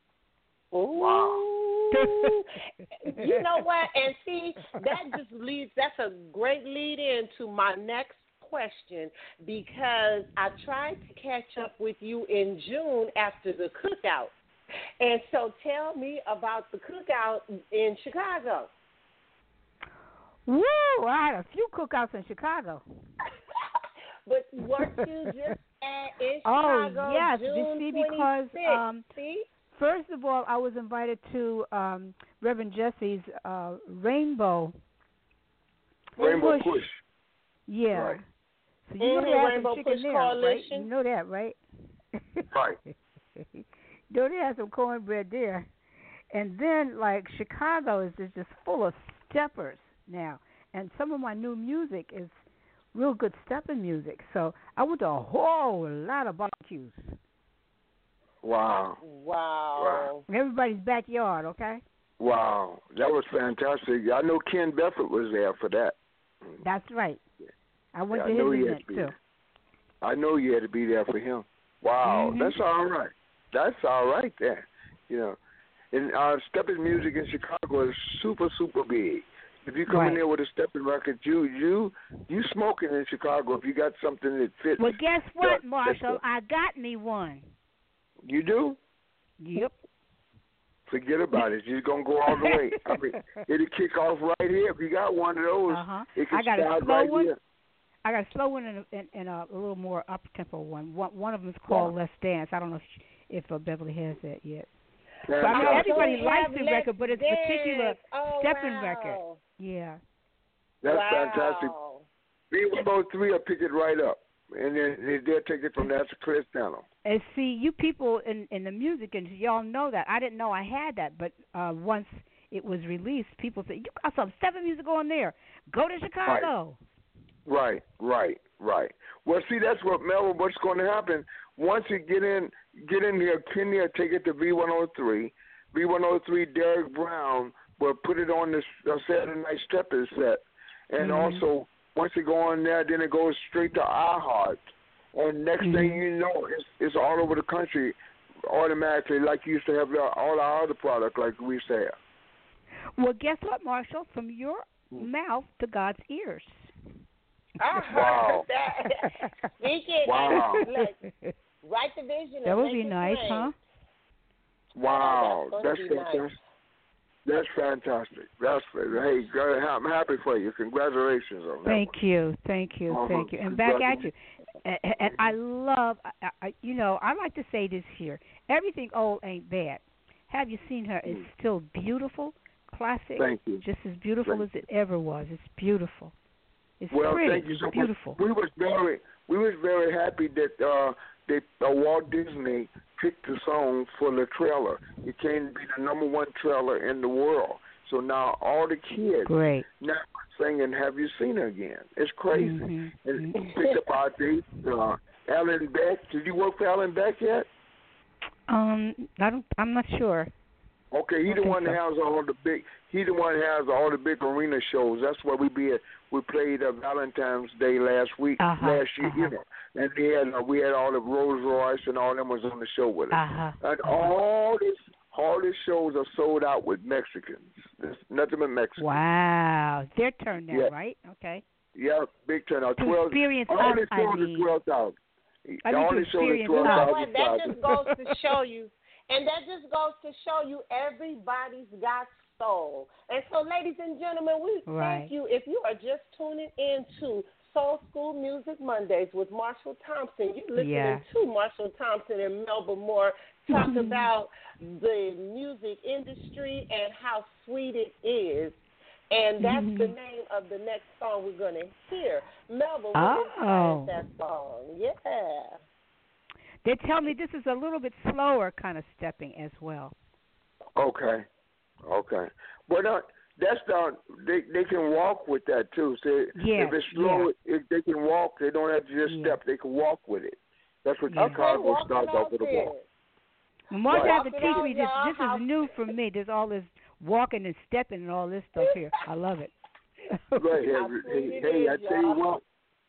S4: Ooh. You know what? And see, that just leads, that's a great lead in to my next question, because I tried to catch up with you in June after the cookout. And so tell me about the cookout in Chicago.
S2: Woo! I had a few cookouts in Chicago.
S4: But weren't you just at in
S2: Oh
S4: Chicago
S2: yes,
S4: June
S2: you see, because
S4: twenty-sixth?
S2: um,
S4: See?
S2: first of all, I was invited to um, Reverend Jesse's uh, Rainbow
S1: Rainbow
S2: Push.
S1: Push.
S2: Yeah.
S1: Right.
S2: So you know
S4: Mhm,
S2: they have
S4: Rainbow
S2: some chicken
S4: Push
S2: there, right?
S4: Coalition.
S2: You know that, right?
S1: Right.
S2: You know they have some cornbread there. And then, like, Chicago is just, just full of steppers now. And some of my new music is real good stepping music. So I went to a whole lot of barbecues.
S1: Wow.
S4: Wow.
S2: In everybody's backyard, okay?
S1: Wow. That was fantastic. I know Ken Bedford was there for that.
S2: That's right. I went
S1: Yeah,
S2: to
S1: I know
S2: his
S1: he had
S2: event,
S1: to be
S2: too.
S1: there. I know you had to be there for him. Wow.
S2: Mhm.
S1: That's all right. That's all right there. You know. And uh, stepping music in Chicago is super, super big. If you come
S2: Right.
S1: in there with a stepping record, you you you smoking in Chicago if you got something that fits.
S2: Well, guess what,
S1: that-
S2: Marshall?
S1: that's-
S2: I got me one.
S1: You do?
S2: Yep.
S1: Forget about it. You're gonna go all the way. I mean, it'll kick off right here. If you got one of those,
S2: Uh-huh.
S1: it can
S2: I got a
S1: start
S2: slow
S1: right
S2: one.
S1: here.
S2: I got a slow one and a, and, and a, a little more up tempo one. One one of them is called
S1: Wow.
S2: Let's Dance. I don't know if, if uh, Beverly has that yet.
S1: Man,
S2: So I mean,
S1: uh,
S2: everybody
S4: don't
S2: likes
S4: have
S2: the
S4: Let's
S2: record, but it's a particular
S4: Dance. Oh,
S2: stepping
S4: wow.
S2: record. Yeah.
S1: that's
S4: wow.
S1: fantastic. B one oh three will pick it right up, and then they- they'll take it from there to Chris Channel.
S2: And see, you people in in the music industry, y'all know that. I didn't know I had that, but uh, once it was released, people said, "You got some stepping music on there. Go to Chicago."
S1: Right, right, right. Well, see, that's what Melvin. What's going to happen once you get in, get in here? Kenny will take it to V one oh three. V one oh three Derek Brown will put it on this uh, Saturday Night Steppers set, and
S2: Mhm.
S1: also once you go on there, then it goes straight to iHeart. And next
S2: Mhm.
S1: thing you know, it's it's all over the country automatically, like you used to have uh, all our other product, like we used to have.
S2: Well, guess what, Marshall? From your mouth to God's ears.
S4: I heard
S1: Wow.
S4: that. Speak it.
S1: Wow.
S4: Look, write the vision.
S2: That
S4: and
S2: would
S4: make
S2: be
S4: it
S2: nice,
S4: plain.
S2: huh?
S1: Wow,
S4: Oh,
S1: that's
S4: that's gonna be
S1: fantastic.
S4: nice.
S1: That's fantastic. That's hey, girl, I'm happy for you. Congratulations on that.
S2: Thank you, thank you,
S1: Uh-huh.
S2: thank you. And back at you. And, and I love, I, I, you know, I like to say this here. Everything old ain't bad. Have you seen her? It's still beautiful, classic,
S1: Thank you.
S2: just as beautiful
S1: Thank
S2: as it ever was. It's beautiful. It's
S1: Well,
S2: pretty.
S1: thank you so
S2: it's beautiful.
S1: much. We was very, we was very happy that uh, they uh, Walt Disney picked the song for the trailer. It came to be the number one trailer in the world. So now all the kids
S2: Great.
S1: now singing "Have You Seen Her Again?" It's crazy.
S2: Mhm,
S1: And
S2: mhm.
S1: picked up our date. Uh, Alan Beck. Did you work for Alan Beck yet?
S2: Um, I don't. I'm not sure.
S1: Okay, he
S2: I
S1: the
S2: think
S1: one that
S2: so.
S1: has all the big. He the one that has all the big arena shows. That's where we be at. We played uh, Valentine's Day last week,
S2: Uh-huh,
S1: last year,
S2: uh-huh.
S1: you know. And we had uh, we had all the Rolls Royce and all them was on the show with us.
S2: Uh-huh.
S1: And
S2: uh-huh.
S1: all this, all these shows are sold out with Mexicans. There's nothing but Mexicans.
S2: Wow, their turn now,
S1: Yeah.
S2: right? Okay.
S1: Yeah, big turnout.
S2: To
S1: Twelve.
S2: experience
S1: all
S2: us,
S1: these
S2: I
S1: shows
S2: mean.
S1: are twelve thousand.
S2: I mean
S1: All
S2: to
S1: these shows are
S2: experience
S1: twelve
S4: You know
S1: thousand.
S4: what? That just goes to show you, and that just goes to show you everybody's got soul. And so, ladies and gentlemen, we
S2: Right.
S4: thank you. If you are just tuning in to Soul School Music Mondays with Marshall Thompson, you're listening
S2: Yeah.
S4: to Marshall Thompson and Melba Moore talk about the music industry and how sweet it is. And that's the name of the next song we're going to hear. Melba, what
S2: Oh.
S4: is that song? Yeah.
S2: They tell me this is a little bit slower kind of stepping as well.
S1: Okay, okay. But uh, that's not. They they can walk with that too. So
S2: Yeah,
S1: if it's slow, if they can walk. They don't have to just
S2: Yeah.
S1: step. They can walk with it. That's what
S2: Yeah.
S1: Chicago
S4: walk
S1: starts
S4: it
S1: off
S4: out
S1: with a
S4: there.
S1: walk.
S2: Marcia
S1: Right.
S2: had to
S4: Walk it
S2: teach
S4: out,
S2: me this.
S4: y'all.
S2: This
S4: How-
S2: is new for me. There's all this walking and stepping and all this stuff here. I love it.
S1: Right.
S4: How
S1: Hey,
S4: sweet
S1: hey,
S4: it
S1: hey, I
S4: is,
S1: tell you
S4: y'all.
S1: what.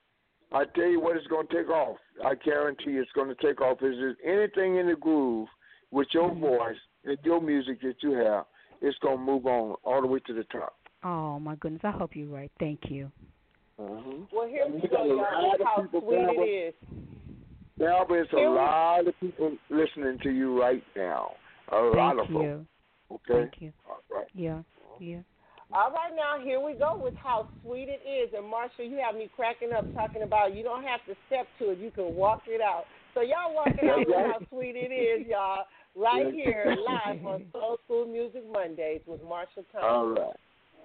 S1: I tell you what, it's going to take off. I guarantee it's going to take off. Is there anything in the groove with your
S2: Mm-hmm.
S1: voice and your music that you have? It's going to move on all the way to the top.
S2: Oh my goodness! I hope you're right. Thank you.
S1: Uh-huh.
S4: Well, here we
S1: We
S4: go,
S1: got a
S4: y'all.
S1: lot of
S4: How
S1: people,
S4: sweet it
S1: Barbara.
S4: is.
S1: Now, there's a
S4: Here we-
S1: lot of people listening to you right now. A lot
S2: Thank
S1: of them.
S2: you.
S1: Okay?
S2: Thank you.
S1: All right.
S2: Yeah. Yeah.
S4: All right, now here we go with How Sweet It Is. And Marshall, you have me cracking up talking about you don't have to step to it, you can walk it out. So y'all walk it out with How Sweet It Is, y'all, right here live on Soul School Music Mondays with Marshall Thomas.
S1: All right.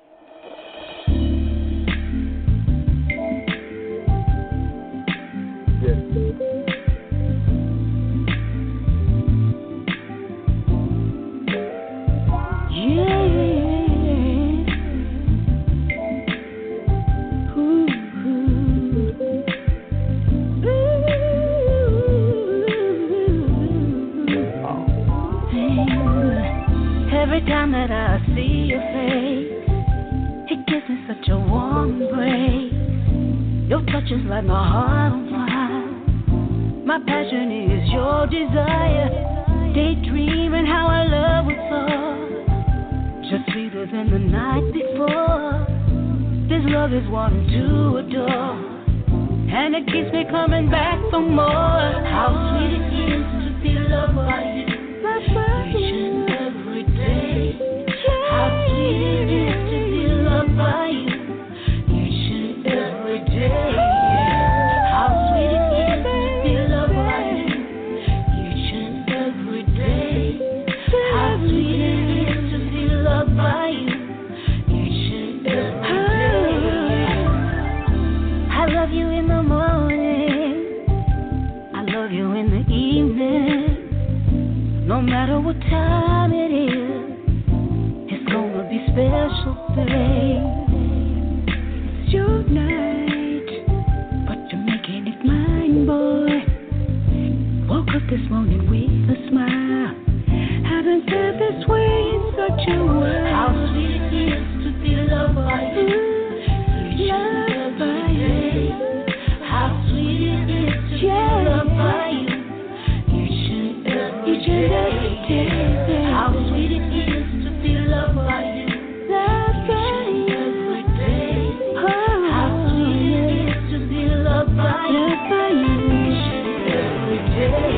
S5: Every time that I see your face, it gives me such a warm embrace. Your touch is like my heart on fire. My passion is your desire. Daydreaming how our love would soar, just sweeter than the night before. This love is one to adore, and it keeps me coming back for more. How sweet it is to be loved by you, each and every day. How sweet it is to be loved by you, each and every day. How sweet it is to be loved by you, each and every day. How sweet it is to be loved by you, each and every day. I love you in the morning, I love you in the evening. No matter what time it is, it's gonna be special, babe. It's your night, but you're making it mine, boy. Woke up this morning with a smile. Haven't felt this way in such a while. How sweet it is to be loved by you, each and every day. How sweet it is to be loved by you, each and every day. How sweet it is to be loved by you, each and every day. How sweet it is to be loved by you, each and every day.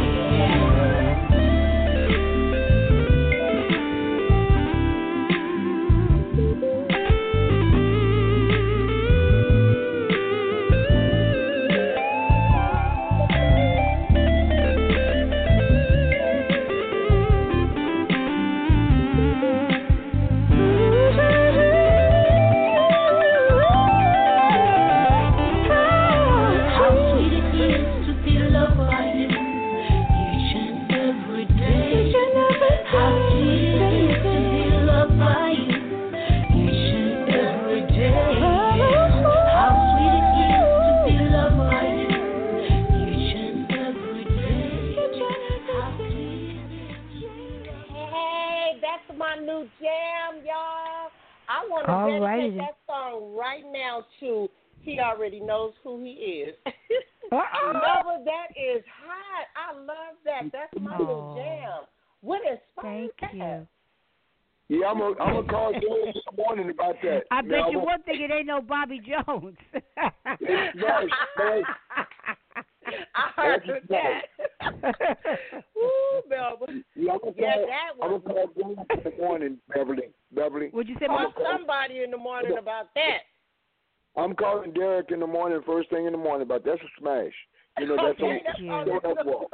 S2: All right.
S4: That song right now to He Already Knows Who He Is. Remember, that is hot. I love that. That's my new jam. What inspired
S2: Thank
S4: that?
S2: you.
S1: Yeah, I'm gonna I'm gonna call Joe this morning about that.
S2: I
S1: you
S2: bet
S1: know,
S2: you one thing, it ain't no Bobby Jones.
S1: It's nice, nice.
S4: I heard that. Woo, Melba.
S1: Yeah, I'm gonna
S4: Yeah,
S1: call,
S4: that
S1: I'm
S4: was.
S1: gonna call Joe in the morning, Beverly. Beverly.
S2: Would you say,
S4: Call somebody in the morning about that.
S1: I'm calling Derek in the morning, first thing in the morning, about that's a smash. You know, that's
S4: Okay,
S1: on
S4: that's
S1: Show Up Walk.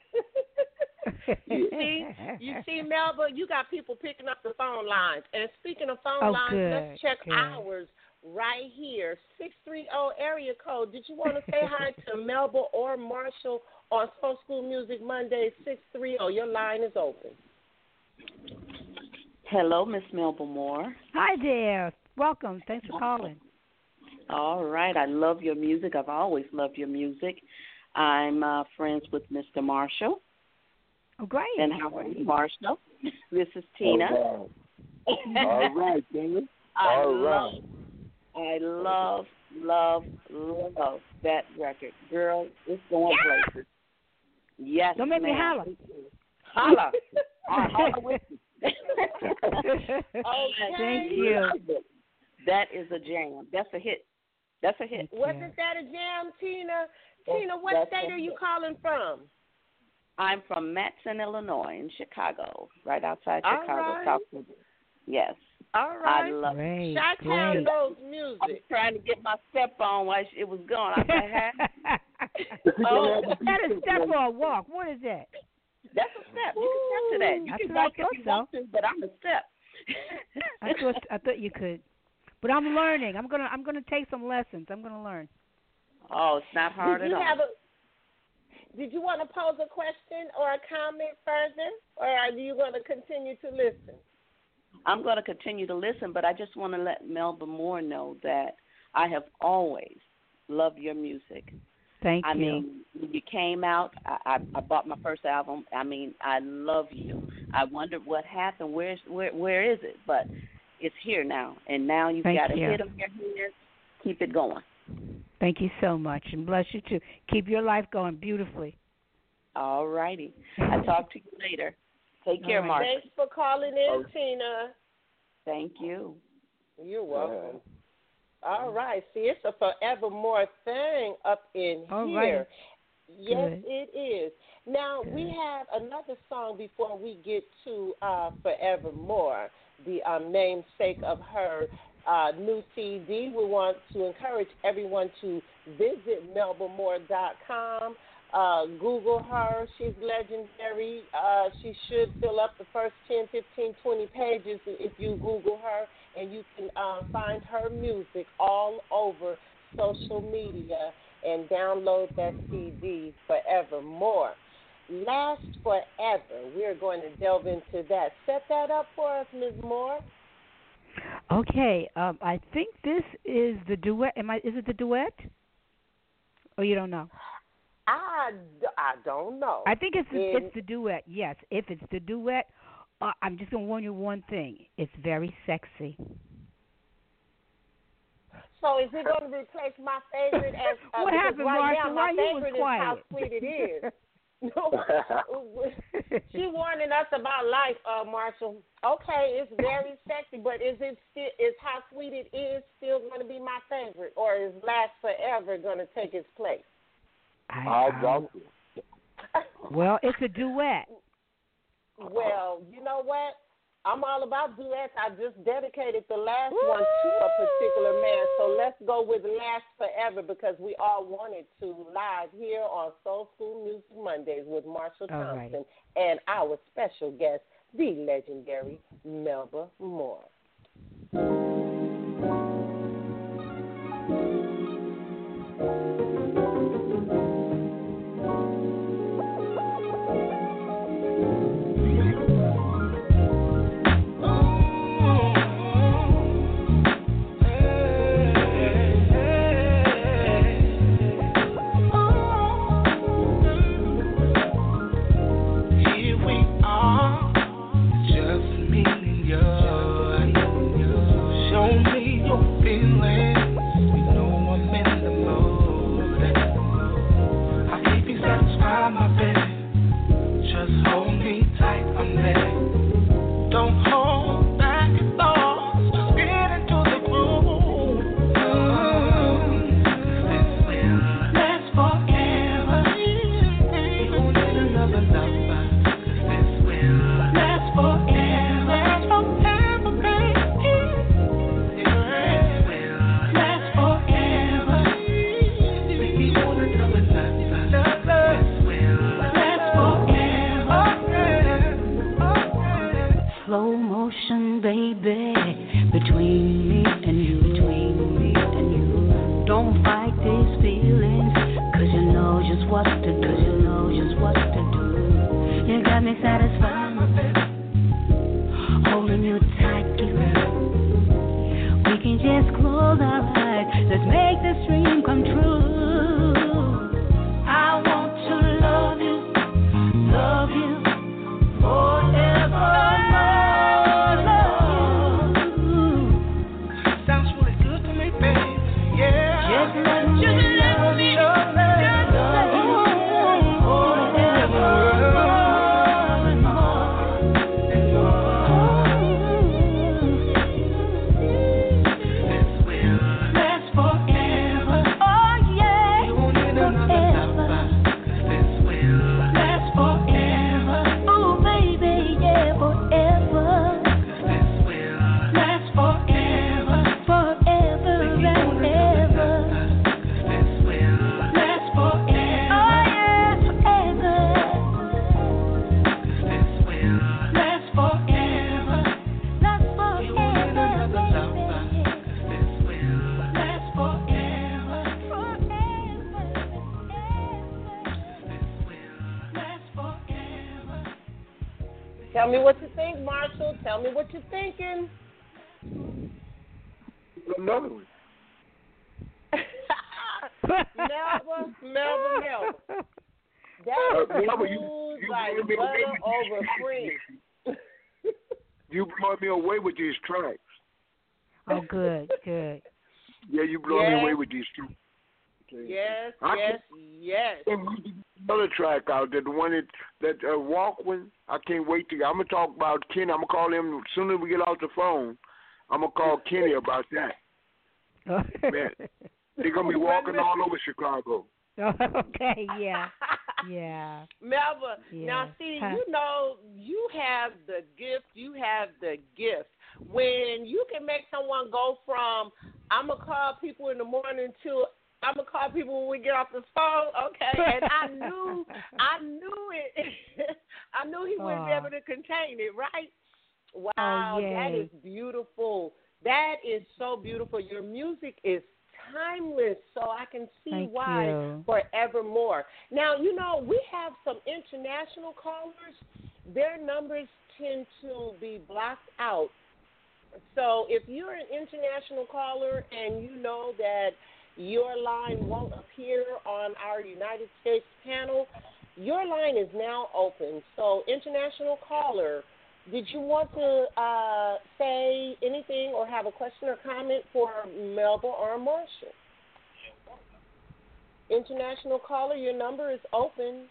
S4: You see, you see, Melba, you got people picking up the phone lines. And speaking of phone
S2: Oh,
S4: lines,
S2: good,
S4: let's check
S2: good.
S4: ours right here. six three zero area code. Did you want to say hi to Melba or Marshall on Soul School Music Monday? six three zero. Your line is open.
S8: Hello, Miss Melba Moore.
S2: Hi there. Welcome. Thanks for calling.
S8: All right. I love your music. I've always loved your music. I'm uh, friends with Mister Marshall.
S2: Oh, great.
S8: And how are you, Marshall? This is Tina.
S1: Oh, wow. All right, Tina.
S8: I
S1: All
S8: love,
S1: right.
S8: I love, love, love that record. Girl, it's going
S2: Yeah.
S8: places. Yes,
S2: Don't make me
S8: ma'am.
S2: holler.
S8: Holla. I holler with you.
S4: Okay.
S2: Thank you.
S8: That is a jam. That's a hit. That's a hit.
S4: Wasn't that a jam, Tina? Tina, what
S8: That's
S4: state
S8: a
S4: are you
S8: hit.
S4: calling from?
S8: I'm from Matson, Illinois, in Chicago, right outside
S4: All
S8: Chicago,
S4: right.
S8: South Florida. Yes.
S4: All right.
S8: I love
S2: Great,
S8: it.
S4: Chi-Town
S2: great.
S4: knows
S8: I
S4: music.
S8: was trying to get my step on while it was gone. I said, hey,
S2: Oh, is that a step or a walk? What is that?
S8: that's a step. You can step to that. You
S2: That's
S8: can
S2: what I
S8: walk if
S2: thought
S8: you
S2: so.
S8: want to, but I'm a step.
S2: I thought I thought you could, but I'm learning. I'm gonna I'm gonna take some lessons. I'm gonna learn.
S8: Oh, it's not hard
S4: Did
S8: at
S4: you
S8: all.
S4: have a? Did you want to pose a question or a comment further, or are you going to continue to listen?
S8: I'm going to continue to listen, but I just want to let Melba Moore know that I have always loved your music.
S2: Thank
S8: I
S2: you.
S8: mean, when you came out, I, I, I bought my first album. I mean, I love you. I wondered what happened. Where's where where is it? But it's here now, and now you've
S2: Thank
S8: got a
S2: you.
S8: hit on your hands. Keep it going.
S2: Thank you so much, and bless you too. Keep your life going beautifully.
S8: All righty. I'll talk to you later. Take care,
S2: All right.
S8: Martha.
S4: Thanks for calling in,
S1: Oh.
S4: Tina.
S8: Thank you.
S4: You're welcome. All right. See, it's a forevermore thing up in
S2: All
S4: here.
S2: right.
S4: Yes,
S2: Good.
S4: it is. Now,
S2: Good.
S4: we have another song before we get to uh, Forevermore, the um, namesake of her uh, new C D. We want to encourage everyone to visit melba moore dot com. Uh, Google her. She's legendary. Uh, she should fill up the first ten, fifteen, twenty pages if you Google her, and you can uh, find her music all over social media and download that C D, Forevermore. Last Forever. We're going to delve into that. Set that up for us, Miz Moore.
S2: Okay. Um, I think this is the duet. Am I? Is it the duet? Or you don't know?
S4: I, I don't know.
S2: I think it's the,
S4: In-
S2: it's the duet. Yes, if it's the duet, uh, I'm just gonna warn you one thing. It's very sexy.
S4: So is it going to replace my favorite as uh,
S2: What
S4: because
S2: happened,
S4: right
S2: Marsha?
S4: now
S2: Why
S4: my
S2: you was
S4: favorite is how
S2: quiet?
S4: sweet it is. No, she warning us about life, uh, Marshall. Okay, it's very sexy, but is it still is how sweet it is still going to be my favorite, or is Last Forever going to take its place?
S2: I,
S1: I
S2: I-
S1: doubt it.
S2: Well, it's a duet.
S4: Well, you know what? I'm all about duets. I just dedicated the last one to a particular man. So let's go with Last Forever because we all wanted to live here on Soul School Music Mondays with Marshall
S2: All
S4: Thompson
S2: right.
S4: and our special guest, the legendary Melba Moore.
S3: Just let me
S4: Tell me what you think, Marshall. Tell me what you're thinking.
S1: Another one.
S4: Melba, Melba, Melba. That is
S1: Uh, Melba, you-
S4: smooth
S1: you
S4: like
S1: blowing me away
S4: butter
S1: with
S4: over
S1: these
S4: cream.
S1: You blowing me away with these tracks.
S2: Oh, good, good.
S1: Yeah, you blowing
S4: Yes.
S1: me away with these tracks.
S4: Yes,
S1: I
S4: yes, yes.
S1: Another track out there, the one that that uh, Walkman. I can't wait to. I'm gonna talk about Kenny. I'm gonna call him as soon as we get off the phone. I'm gonna call Kenny about that. Man, they're gonna be walking all over Chicago.
S2: Okay, yeah, yeah.
S4: Melba,
S2: Yeah.
S4: now see,
S2: Huh.
S4: you know, you have the gift. You have the gift. When you can make someone go from I'm gonna call people in the morning to I'm gonna call people when we get off the phone, okay? And I knew, I knew it. I knew he wouldn't be
S2: Aw.
S4: able to contain it, right? Wow,
S2: Oh,
S4: that
S2: yay.
S4: is beautiful. That is so beautiful. Your music is timeless, so I can see
S2: Thank
S4: why
S2: you.
S4: forevermore. Now, you know, we have some international callers. Their numbers tend to be blocked out. So if you're an international caller and you know that your line won't appear on our United States panel, your line is now open. So, international caller, did you want to uh, say anything or have a question or comment for Melba or Marshall? International caller, your number is open.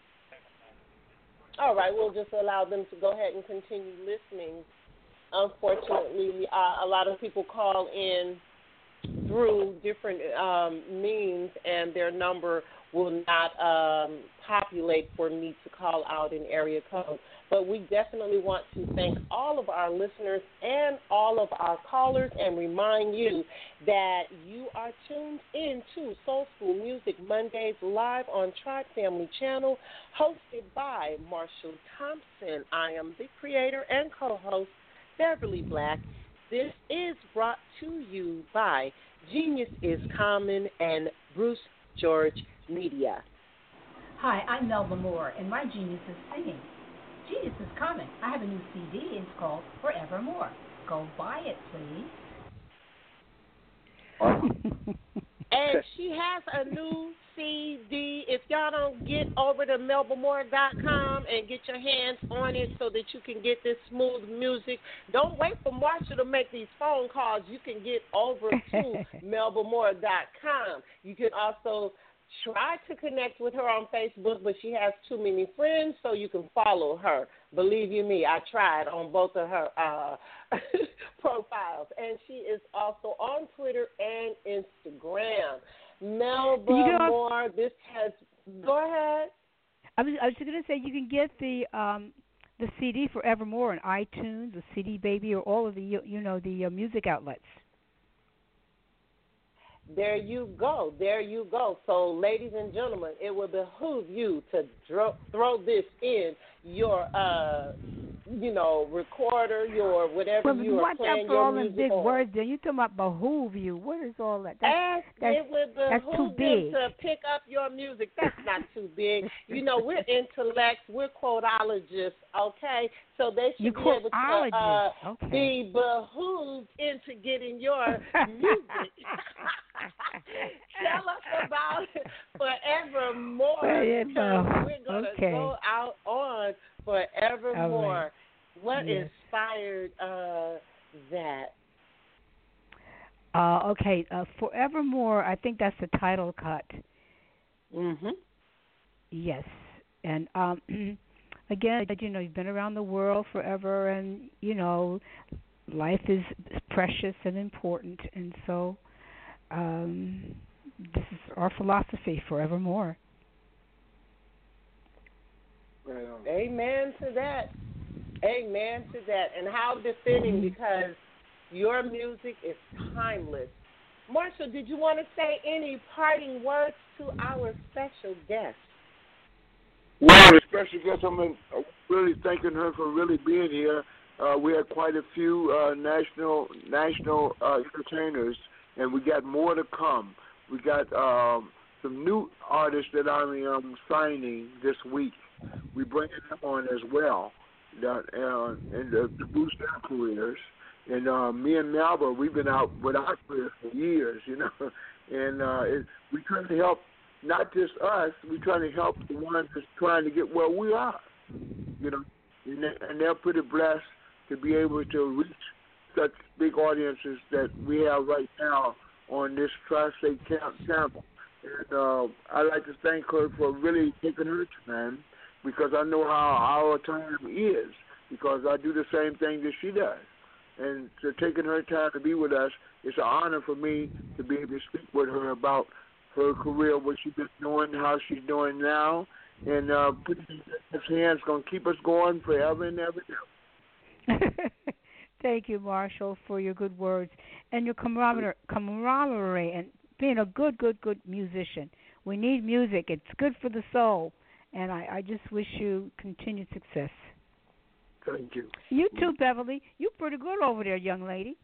S4: All right, we'll just allow them to go ahead and continue listening. Unfortunately, uh, a lot of people call in through different um, means, and their number will not um, populate for me to call out an area code. But we definitely want to thank all of our listeners and all of our callers and remind you that you are tuned in to Soul School Music Mondays live on Tribe Family Channel, hosted by Marshall Thompson. I am the creator and co-host, Beverly Black. This is brought to you by Genius is Common and Bruce George Media.
S6: Hi, I'm Melba Moore, and my genius is singing. Genius is Common. I have a new C D, and it's called Forevermore. Go buy it, please.
S4: And she has a new C D. If y'all don't get over to melba moore dot com and get your hands on it so that you can get this smooth music, don't wait for Marsha to make these phone calls. You can get over to melba moore dot com. You can also try to connect with her on Facebook, but she has too many friends, so you can follow her. Believe you me, I tried on both of her uh, profiles. And she is also on Twitter and Instagram. Melba
S2: You know,
S4: Moore, this has, go ahead.
S2: I was I was just gonna say you can get the um the C D Forevermore on iTunes, the C D Baby, or all of the you, you know the uh, music outlets.
S4: There you go. There you go. So, ladies and gentlemen, it will behoove you to dro- throw this in your, uh, you know, recorder, your whatever
S2: Well,
S4: you are
S2: watch
S4: playing
S2: out for
S4: your
S2: all them
S4: music
S2: big
S4: on.
S2: words there. You talking about behoove you? What is all that? That's,
S4: As
S2: that's,
S4: it would
S2: that's too
S4: behoove them
S2: big.
S4: to pick up your music. That's not too big. You know, we're intellects, we're quoteologists, okay? So they should
S2: You
S4: be able to uh,
S2: quoteologists, okay.
S4: be behooved into getting your music. Tell us about it Forevermore, because we're going to
S2: okay.
S4: go out on Forevermore.
S2: Right.
S4: What
S2: Yes.
S4: inspired uh, that?
S2: Uh, okay, uh, Forevermore. I think that's the title cut.
S4: Mhm.
S2: Yes, and um, again, you know, you've been around the world forever, and you know, life is precious and important, and so um, this is our philosophy, forevermore.
S4: Amen to that. Amen to that. And how befitting, because your music is timeless. Marshall, did you want to say any parting words to our special guest?
S1: Well, the special guest, I'm uh, really thanking her for really being here. Uh, we had quite a few uh, national national uh, entertainers, and we got more to come. We got um, some new artists that I'm um, signing this week. We bring them on as well. that, uh, and to, to boost their careers. And uh, me and Melba, we've been out with our careers for years, you know, and uh, it, we trying to help not just us, we're trying to help the ones that's trying to get where we are, you know, and, they, and they're pretty blessed to be able to reach such big audiences that we have right now on this Tri-State channel. And uh, I'd like to thank her for really taking her time, because I know how our time is, because I do the same thing that she does. And so taking her time to be with us, it's an honor for me to be able to speak with her about her career, what she's been doing, how she's doing now, and uh, putting in his hands going to keep us going forever and ever.
S2: Thank you, Marshall, for your good words and your camaraderie, camaraderie and being a good, good, good musician. We need music. It's good for the soul, and I, I just wish you continued success.
S1: Thank you.
S2: You too, Beverly. You're pretty good over there, young lady.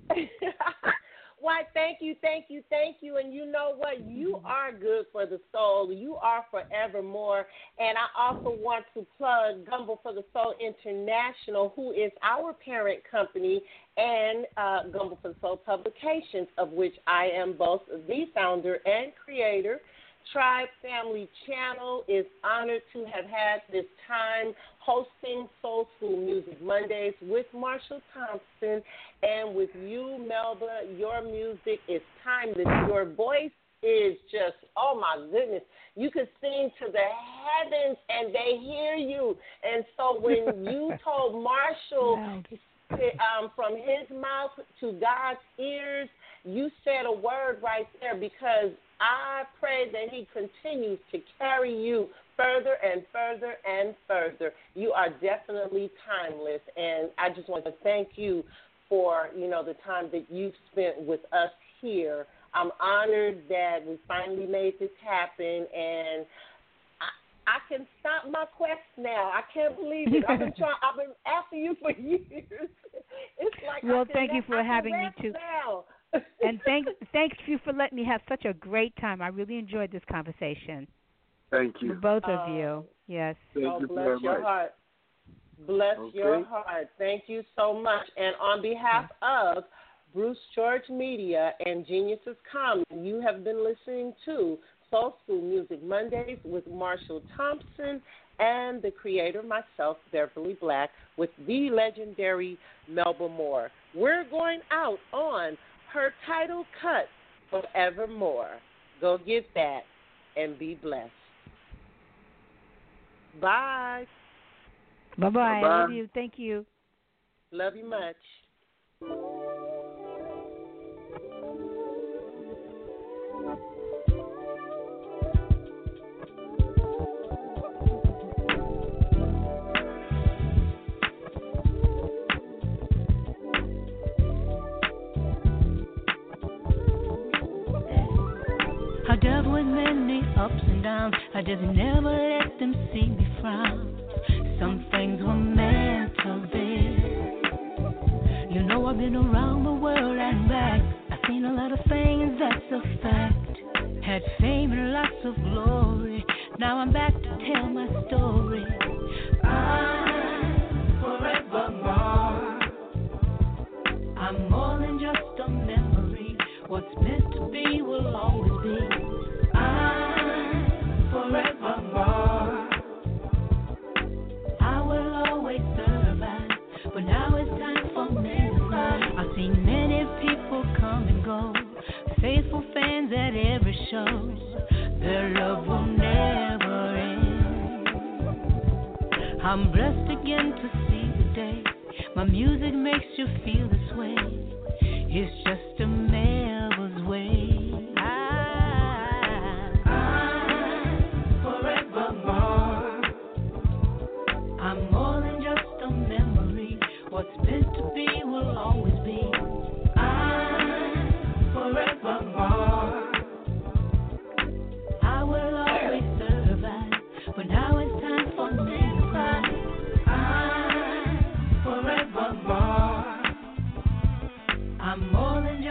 S4: Why, thank you, thank you, thank you. And you know what? You are good for the soul. You are forevermore. And I also want to plug Gumbo for the Soul International, who is our parent company, and uh, Gumbo for the Soul Publications, of which I am both the founder and creator. Tribe Family Channel is honored to have had this time hosting Soul School Music Mondays with Marshall Thompson and with you, Melba. Your music is timeless. Your voice is just, oh my goodness. You could sing to the heavens and they hear you. And so when you told Marshall um, from his mouth to God's ears, you said a word right there, because I pray that he continues to carry you further and further and further. You are definitely timeless, and I just want to thank you for, you know, the time that you've spent with us here. I'm honored that we finally made this happen, and I, I can stop my quest now. I can't believe it. I've been trying. I've been after you for years. It's like
S2: well,
S4: I
S2: thank
S4: can,
S2: you for
S4: I
S2: having me too.
S4: Now.
S2: And thank, thanks you for letting me have such a great time. I really enjoyed this conversation.
S1: Thank you.
S2: For both of
S4: uh,
S2: you. Yes.
S1: Thank
S4: oh,
S1: you
S4: bless
S1: very
S4: your
S1: much.
S4: heart. Bless
S1: Okay.
S4: your heart. Thank you so much. And on behalf of Bruce George Media and Geniuses Common, you have been listening to Soul School Music Mondays with Marshall Thompson and the creator, myself, Beverly Black, with the legendary Melba Moore. We're going out on her title cut, Forevermore. Go get that and be blessed. Bye.
S2: Bye-bye. I
S1: Bye-bye.
S2: love you. Thank you.
S4: Love you much.
S5: I dealt with many ups and downs. I just never let them see me frown. Some things were meant to be. You know I've been around the world and back. I've seen a lot of things, that's a fact. Had fame and lots of glory. Now I'm back to tell my story. I'm forevermore. I'm more than just a memory. What's meant to be will always be. I'm forevermore. I will always survive, but now it's time for me to fly. I've seen many people come and go, faithful fans at every show. Their love will never end. I'm blessed again to see the day. My music makes you feel this way. It's just a Melba's way. I'm more than just a memory. What's meant to be will always be. I'm forevermore. I will always survive, but now it's time for me to fly. I'm forevermore. I'm more than just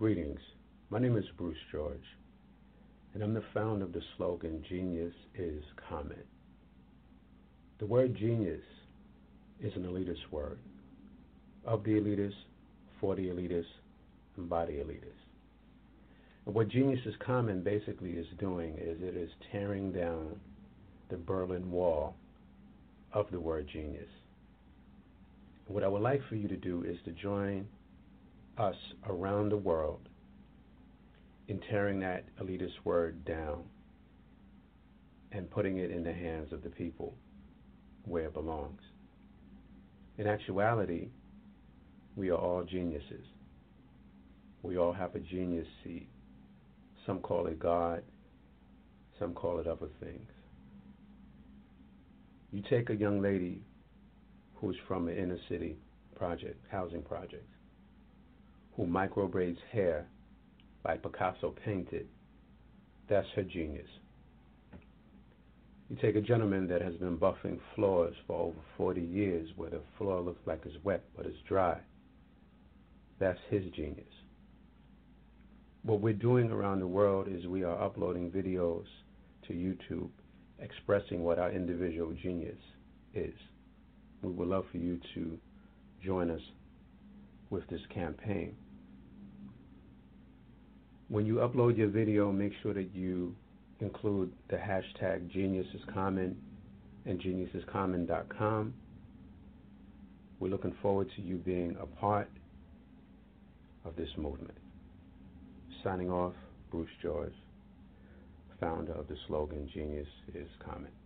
S9: Greetings. My name is Bruce George, and I'm the founder of the slogan, Genius is Common. The word genius is an elitist word. Of the elitists, for the elitists, and by the elitists. And what Genius is Common basically is doing is it is tearing down the Berlin Wall of the word genius. What I would like for you to do is to join us around the world in tearing that elitist word down and putting it in the hands of the people where it belongs. In actuality, we are all geniuses. We all have a genius seed. Some call it God, some call it other things. You take a young lady who's from an inner city project, housing project, who microbraids hair like Picasso painted, that's her genius. You take a gentleman that has been buffing floors for over forty years where the floor looks like it's wet but it's dry, that's his genius. What we're doing around the world is we are uploading videos to YouTube expressing what our individual genius is. We would love for you to join us with this campaign. When you upload your video, make sure that you include the hashtag Genius is Common and genius is common dot com. We're looking forward to you being a part of this movement. Signing off, Bruce George, founder of the slogan Genius is Common.